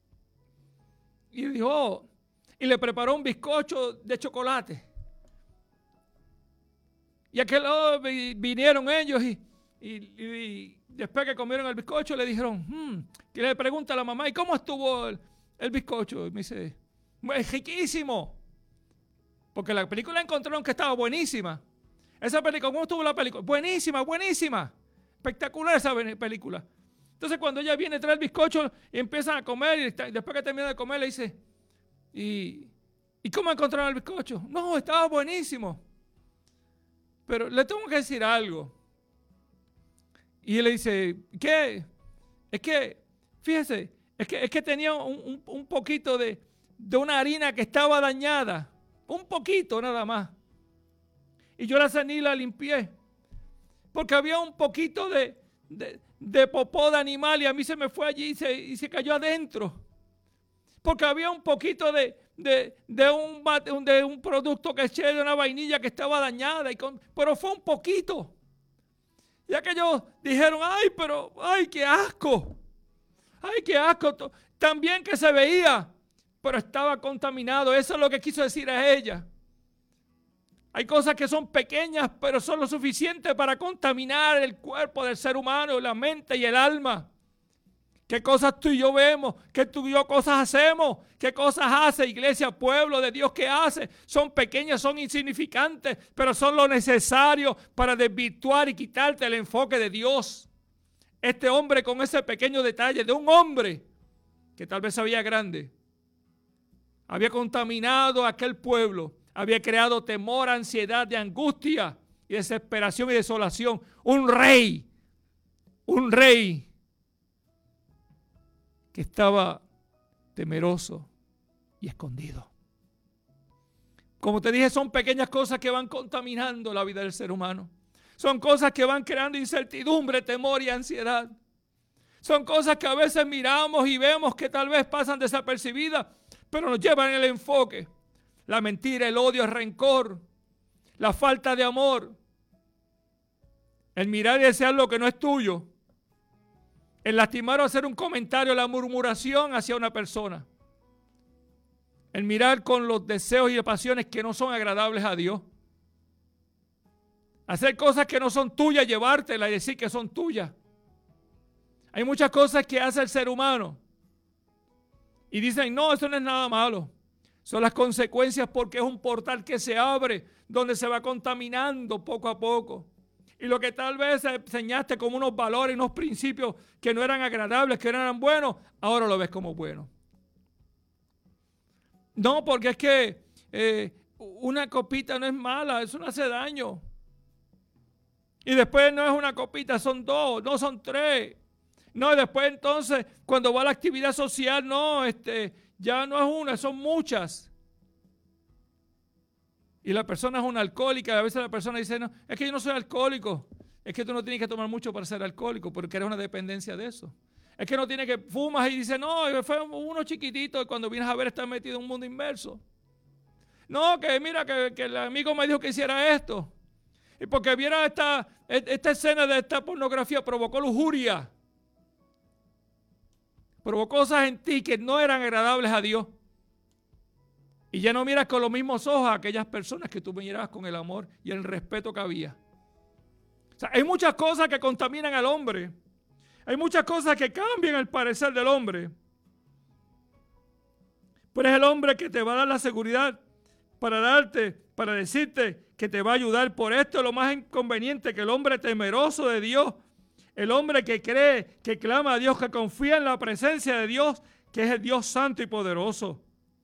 S4: Y dijo, oh, y le preparó un bizcocho de chocolate. Y aquel lado vinieron ellos y, y, y después que comieron el bizcocho le dijeron, hmm, que le pregunta a la mamá, ¿y cómo estuvo el, el bizcocho? Y me dice, es riquísimo. Porque la película encontraron que estaba buenísima. Esa película, ¿cómo estuvo la película? Buenísima, buenísima. Espectacular esa película. Entonces cuando ella viene, trae el bizcocho y empiezan a comer y después que termina de comer le dice, ¿y, ¿y cómo encontraron el bizcocho? No, estaba buenísimo. Pero le tengo que decir algo. Y él le dice, ¿qué? Es que, fíjese, es que, es que tenía un, un, un poquito de, de una harina que estaba dañada. Un poquito nada más. Y yo la sané y la limpié. Porque había un poquito de, de, de popó de animal y a mí se me fue allí y se, y se cayó adentro. Porque había un poquito de, de, de, un, de un producto que eché de una vainilla que estaba dañada. Y con, pero fue un poquito. Ya que ellos dijeron, ay, pero, ay, qué asco. Ay, qué asco. También que se veía, pero estaba contaminado. Eso es lo que quiso decir a ella. Hay cosas que son pequeñas, pero son lo suficiente para contaminar el cuerpo del ser humano, la mente y el alma. ¿Qué cosas tú y yo vemos? ¿Qué tú y yo cosas hacemos? ¿Qué cosas hace iglesia, pueblo de Dios? ¿Qué hace? Son pequeñas, son insignificantes, pero son lo necesario para desvirtuar y quitarte el enfoque de Dios. Este hombre con ese pequeño detalle de un hombre que tal vez se veía grande, había contaminado a aquel pueblo. Había creado temor, ansiedad, de angustia y desesperación y desolación. Un rey, un rey que estaba temeroso y escondido. Como te dije, son pequeñas cosas que van contaminando la vida del ser humano. Son cosas que van creando incertidumbre, temor y ansiedad. Son cosas que a veces miramos y vemos que tal vez pasan desapercibidas, pero nos llevan el enfoque. La mentira, el odio, el rencor, la falta de amor, el mirar y desear lo que no es tuyo, el lastimar o hacer un comentario, la murmuración hacia una persona, el mirar con los deseos y pasiones que no son agradables a Dios, hacer cosas que no son tuyas, llevártelas y decir que son tuyas. Hay muchas cosas que hace el ser humano y dicen, no, eso no es nada malo. Son las consecuencias porque es un portal que se abre, donde se va contaminando poco a poco. Y lo que tal vez enseñaste como unos valores, unos principios que no eran agradables, que no eran buenos, ahora lo ves como bueno. No, porque es que eh, una copita no es mala, eso no hace daño. Y después no es una copita, son dos, no son tres. No, y después entonces, cuando va a la actividad social, no, este... ya no es una, son muchas. Y la persona es una alcohólica. Y a veces la persona dice, no, es que yo no soy alcohólico. Es que tú no tienes que tomar mucho para ser alcohólico, porque eres una dependencia de eso. Es que no tienes que fumas y dice, no, fue uno chiquitito y cuando vienes a ver está metido en un mundo inmerso. No, que mira, que, que el amigo me dijo que hiciera esto. Y porque viera esta, esta escena de esta pornografía provocó lujuria. probó cosas en ti que no eran agradables a Dios. Y ya no miras con los mismos ojos a aquellas personas que tú mirabas con el amor y el respeto que había. O sea, hay muchas cosas que contaminan al hombre. Hay muchas cosas que cambian el parecer del hombre. Pero es el hombre que te va a dar la seguridad para darte, para decirte que te va a ayudar. Por esto es lo más inconveniente, que el hombre temeroso de Dios, el hombre que cree, que clama a Dios, que confía en la presencia de Dios, que es el Dios santo y poderoso.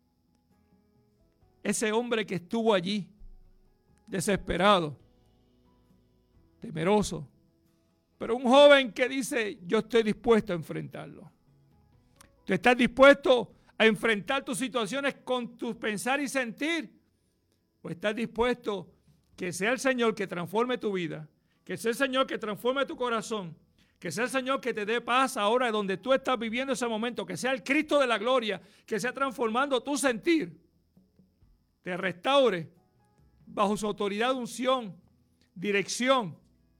S4: Ese hombre que estuvo allí, desesperado, temeroso, pero un joven que dice, yo estoy dispuesto a enfrentarlo. Tú estás dispuesto a enfrentar tus situaciones con tu pensar y sentir, o estás dispuesto que sea el Señor que transforme tu vida, que sea el Señor que transforme tu corazón, que sea el Señor que te dé paz ahora donde tú estás viviendo ese momento, que sea el Cristo de la gloria, que sea transformando tu sentir, te restaure bajo su autoridad, unción, dirección,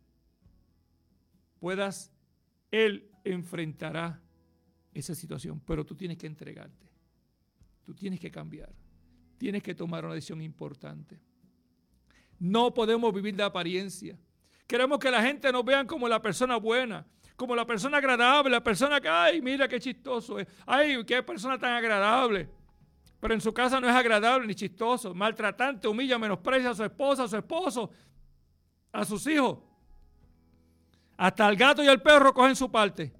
S4: puedas, Él enfrentará esa situación, pero tú tienes que entregarte, tú tienes que cambiar, tienes que tomar una decisión importante. No podemos vivir de apariencia. Queremos que la gente nos vea como la persona buena, como la persona agradable, la persona que, ay, mira qué chistoso es, ay, qué persona tan agradable. Pero en su casa no es agradable ni chistoso, maltratante, humilla, menosprecia a su esposa, a su esposo, a sus hijos. Hasta el gato y el perro cogen su parte.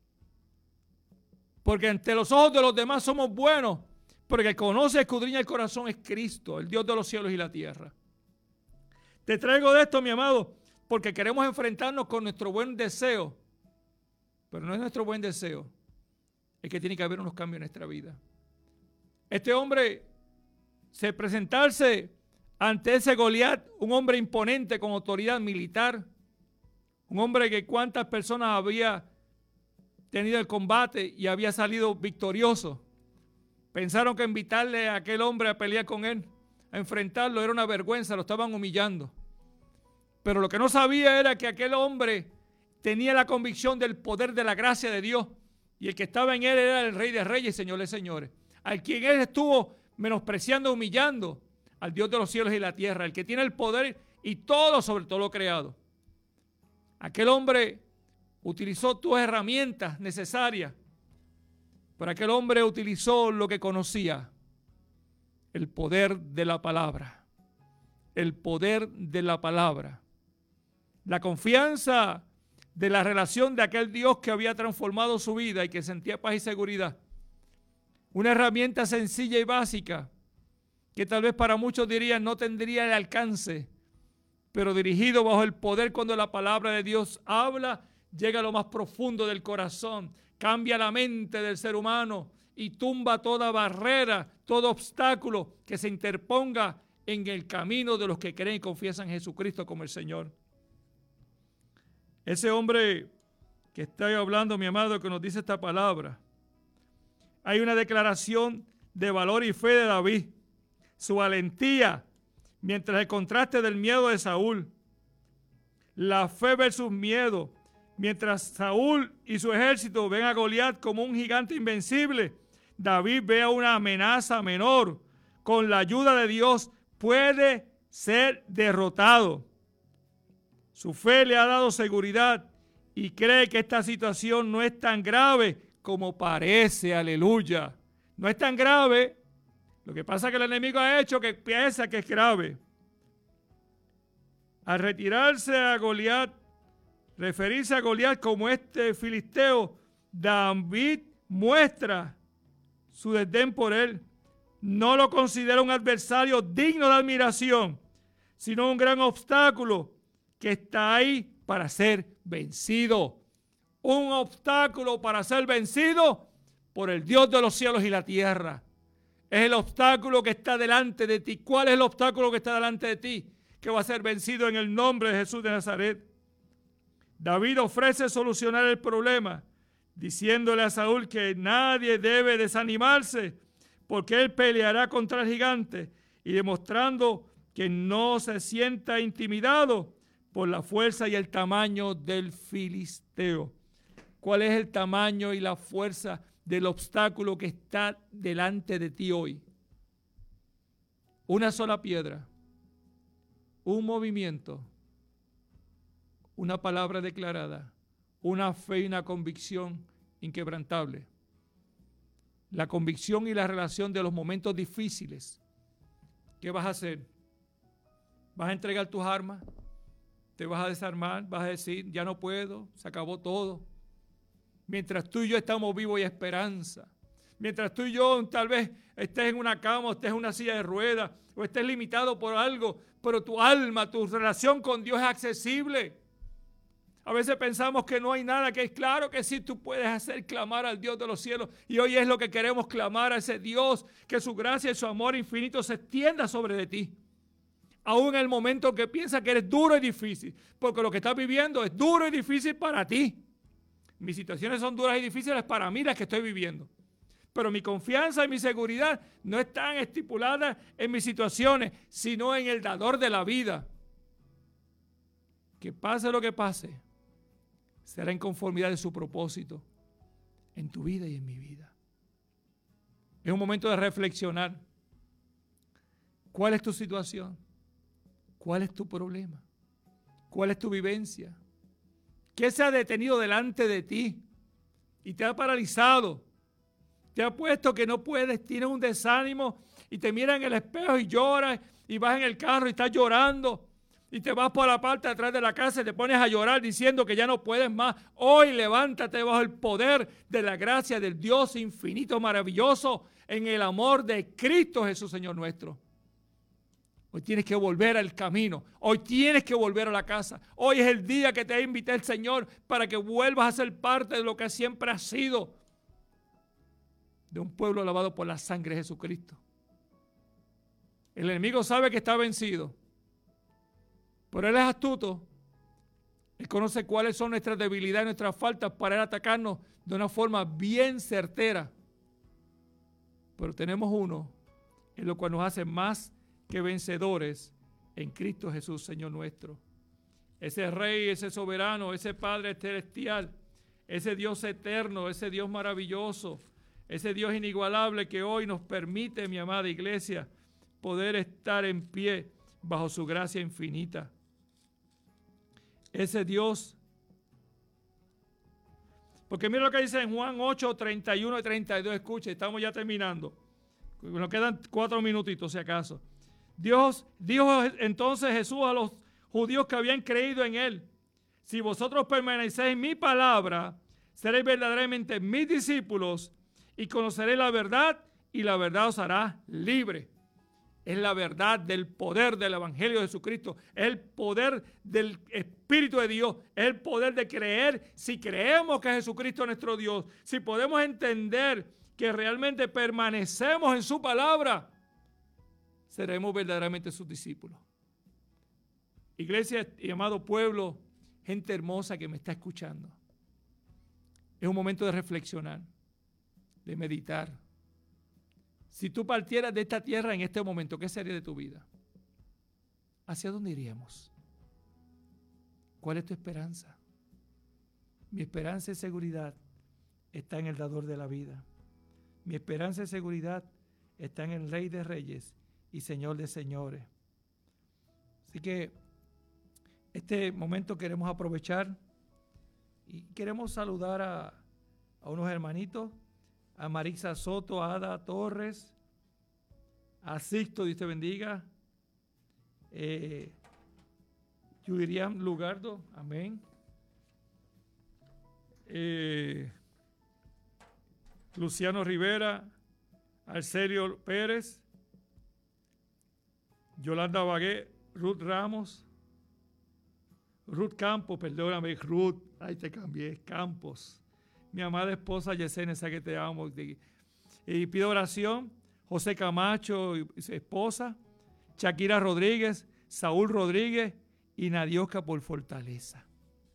S4: Porque ante los ojos de los demás somos buenos, porque el que conoce y escudriña el corazón es Cristo, el Dios de los cielos y la tierra. Te traigo de esto, mi amado, porque queremos enfrentarnos con nuestro buen deseo. Pero no es nuestro buen deseo, es que tiene que haber unos cambios en nuestra vida. Este hombre, se presentarse ante ese Goliat, un hombre imponente con autoridad militar, un hombre que cuántas personas había tenido el combate y había salido victorioso. Pensaron que invitarle a aquel hombre a pelear con él, a enfrentarlo, era una vergüenza, lo estaban humillando. Pero lo que no sabía era que aquel hombre tenía la convicción del poder de la gracia de Dios, y el que estaba en él era el Rey de Reyes y Señor de Señores, al quien él estuvo menospreciando, humillando, al Dios de los cielos y la tierra, el que tiene el poder y todo sobre todo lo creado. Aquel hombre utilizó tus herramientas necesarias, pero aquel hombre utilizó lo que conocía, el poder de la palabra, el poder de la palabra, la confianza de la relación de aquel Dios que había transformado su vida y que sentía paz y seguridad. Una herramienta sencilla y básica que tal vez para muchos dirían no tendría el alcance, pero dirigido bajo el poder cuando la palabra de Dios habla, llega a lo más profundo del corazón, cambia la mente del ser humano y tumba toda barrera, todo obstáculo que se interponga en el camino de los que creen y confiesan en Jesucristo como el Señor. Ese hombre que estoy hablando, mi amado, que nos dice esta palabra, hay una declaración de valor y fe de David, su valentía, mientras el contraste del miedo de Saúl, la fe versus miedo, mientras Saúl y su ejército ven a Goliat como un gigante invencible, David ve a una amenaza menor, con la ayuda de Dios puede ser derrotado. Su fe le ha dado seguridad y cree que esta situación no es tan grave como parece, aleluya. No es tan grave. Lo que pasa es que el enemigo ha hecho que piensa que es grave. Al retirarse a Goliat, referirse a Goliat como este filisteo, David muestra su desdén por él. No lo considera un adversario digno de admiración, sino un gran obstáculo que está ahí para ser vencido. Un obstáculo para ser vencido por el Dios de los cielos y la tierra. Es el obstáculo que está delante de ti. ¿Cuál es el obstáculo que está delante de ti? Que va a ser vencido en el nombre de Jesús de Nazaret. David ofrece solucionar el problema, diciéndole a Saúl que nadie debe desanimarse, porque él peleará contra el gigante, y demostrando que no se sienta intimidado por la fuerza y el tamaño del filisteo. ¿Cuál es el tamaño y la fuerza del obstáculo que está delante de ti hoy. Una sola piedra, un movimiento, una palabra declarada, una fe y una convicción inquebrantable. La convicción y la relación de los momentos difíciles. ¿Qué vas a hacer? ¿Vas a entregar tus armas? ¿Te vas a desarmar? ¿Vas a decir, ya no puedo, se acabó todo? Mientras tú y yo estamos vivos y esperanza. Mientras tú y yo tal vez estés en una cama, o estés en una silla de ruedas, o estés limitado por algo, pero tu alma, tu relación con Dios es accesible. A veces pensamos que no hay nada, que es claro que sí, tú puedes hacer clamar al Dios de los cielos. Y hoy es lo que queremos clamar a ese Dios, que su gracia y su amor infinito se extienda sobre de ti. Aún en el momento que piensas que eres duro y difícil, porque lo que estás viviendo es duro y difícil para ti. Mis situaciones son duras y difíciles para mí las que estoy viviendo. Pero mi confianza y mi seguridad no están estipuladas en mis situaciones, sino en el dador de la vida. Que pase lo que pase, será en conformidad de su propósito en tu vida y en mi vida. Es un momento de reflexionar. ¿Cuál es tu situación? ¿Cuál es tu problema? ¿Cuál es tu vivencia? ¿Qué se ha detenido delante de ti y te ha paralizado? Te ha puesto que no puedes, tienes un desánimo y te miras en el espejo y lloras y vas en el carro y estás llorando y te vas por la parte de atrás de la casa y te pones a llorar diciendo que ya no puedes más. Hoy levántate bajo el poder de la gracia del Dios infinito, maravilloso, en el amor de Cristo Jesús, Señor nuestro. Hoy tienes que volver al camino. Hoy tienes que volver a la casa. Hoy es el día que te invita el Señor para que vuelvas a ser parte de lo que siempre has sido. De un pueblo lavado por la sangre de Jesucristo. El enemigo sabe que está vencido. Pero él es astuto. Él conoce cuáles son nuestras debilidades, nuestras faltas para él atacarnos de una forma bien certera. Pero tenemos uno en lo cual nos hace más que vencedores en Cristo Jesús, Señor nuestro. Ese Rey, ese soberano, ese Padre celestial, ese Dios eterno, ese Dios maravilloso, ese Dios inigualable que hoy nos permite, mi amada iglesia, poder estar en pie bajo su gracia infinita. Ese Dios, porque mira lo que dice en Juan ocho, treinta y uno y treinta y dos, escuche, estamos ya terminando. Nos quedan cuatro minutitos si acaso. Dios dijo entonces Jesús a los judíos que habían creído en él: si vosotros permanecéis en mi palabra, seréis verdaderamente mis discípulos y conoceréis la verdad, y la verdad os hará libre. Es la verdad del poder del Evangelio de Jesucristo, es el poder del Espíritu de Dios, es el poder de creer. Si creemos que Jesucristo es nuestro Dios, si podemos entender que realmente permanecemos en su palabra, seremos verdaderamente sus discípulos. Iglesia y amado pueblo, gente hermosa que me está escuchando, es un momento de reflexionar, de meditar. Si tú partieras de esta tierra en este momento, ¿qué sería de tu vida? ¿Hacia dónde iríamos? ¿Cuál es tu esperanza? Mi esperanza y seguridad está en el dador de la vida. Mi esperanza y seguridad está en el Rey de Reyes y Señor de señores. Así que este momento queremos aprovechar y queremos saludar a, a unos hermanitos, a Marisa Soto, a Ada Torres, a Sixto, Dios te bendiga, eh, Yudiriam Lugardo, amén, eh, Luciano Rivera, Arcelio Pérez, Yolanda Bagué, Ruth Ramos, Ruth Campos, perdóname, Ruth, ay te cambié, Campos, mi amada esposa Yesenia, esa que te amo, y pido oración, José Camacho y su esposa, Shakira Rodríguez, Saúl Rodríguez y Nadiosca por fortaleza.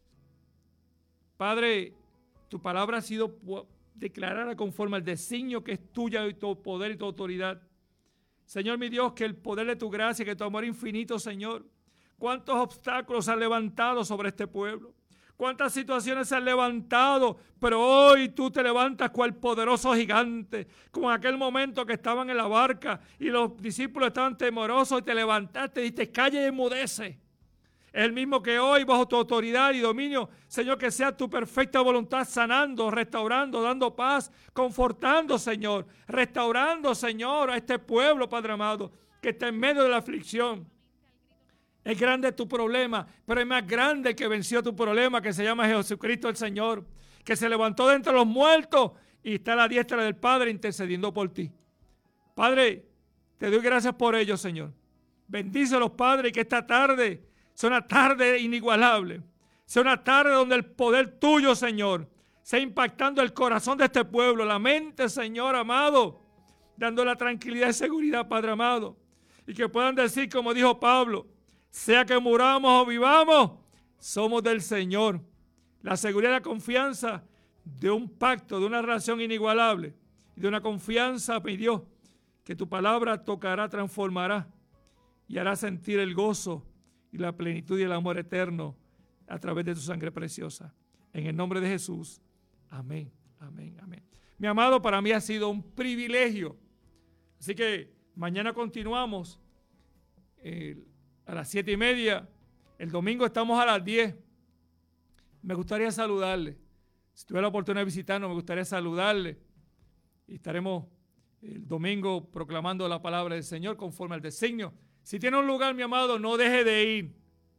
S4: Padre, tu palabra ha sido declarada conforme al designio que es tuya y tu poder y tu autoridad. Señor mi Dios, que el poder de tu gracia, que tu amor infinito, Señor, cuántos obstáculos has levantado sobre este pueblo, Cuántas situaciones se han levantado, pero hoy tú te levantas cual poderoso gigante, como en aquel momento que estaban en la barca y los discípulos estaban temerosos y te levantaste y dijiste, calla y enmudece. Es el mismo que hoy, bajo tu autoridad y dominio, Señor, que sea tu perfecta voluntad sanando, restaurando, dando paz, confortando, Señor, restaurando, Señor, a este pueblo, Padre amado, que está en medio de la aflicción. Es grande tu problema, pero es más grande el que venció tu problema, que se llama Jesucristo el Señor, que se levantó de entre los muertos y está a la diestra del Padre intercediendo por ti. Padre, te doy gracias por ello, Señor. Bendícelos, Padre, y que esta tarde sea una tarde inigualable. Sea una tarde donde el poder tuyo, Señor, sea impactando el corazón de este pueblo, la mente, Señor amado, dando la tranquilidad y seguridad, Padre amado. Y que puedan decir, como dijo Pablo, sea que muramos o vivamos, somos del Señor. La seguridad y la confianza de un pacto, de una relación inigualable, y de una confianza, mi Dios, que tu palabra tocará, transformará y hará sentir el gozo y la plenitud y el amor eterno a través de tu sangre preciosa. En el nombre de Jesús. Amén, amén, amén. Mi amado, para mí ha sido un privilegio. Así que mañana continuamos eh, a las siete y media. El domingo estamos a las diez. Me gustaría saludarle. Si tuviera la oportunidad de visitarnos, me gustaría saludarle. Y estaremos el domingo proclamando la palabra del Señor conforme al designio. Si tiene un lugar, mi amado, no deje de ir.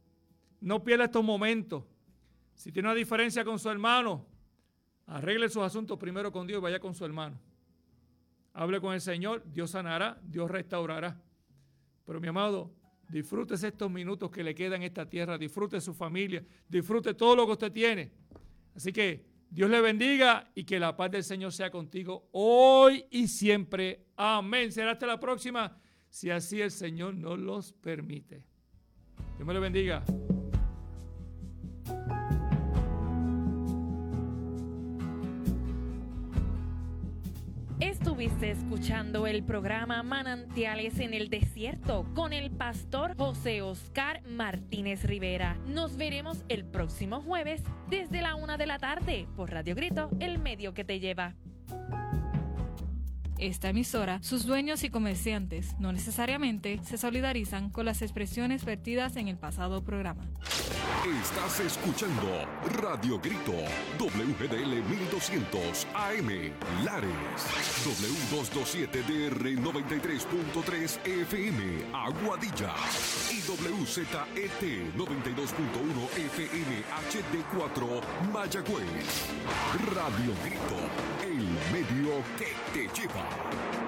S4: No pierda estos momentos. Si tiene una diferencia con su hermano, arregle sus asuntos primero con Dios y vaya con su hermano. Hable con el Señor, Dios sanará, Dios restaurará. Pero mi amado, disfrútese estos minutos que le quedan en esta tierra, disfrute su familia, disfrute todo lo que usted tiene. Así que Dios le bendiga y que la paz del Señor sea contigo hoy y siempre. Amén. Será hasta la próxima, si así el Señor nos los permite. Dios me le bendiga.
S3: Estuviste escuchando el programa Manantiales en el Desierto con el pastor José Oscar Martínez Rivera. Nos veremos el próximo jueves desde la una de la tarde por Radio Grito, el medio que te lleva.
S2: Esta emisora, sus dueños y comerciantes no necesariamente se solidarizan con las expresiones vertidas en el pasado programa.
S1: Estás escuchando Radio Grito, W G D L mil doscientos A M, Lares, W doscientos veintisiete D R noventa y tres punto tres F M, Aguadilla, y W Z E T noventa y dos punto uno F M H D cuatro, Mayagüez. Radio Grito, el medio que te lleva.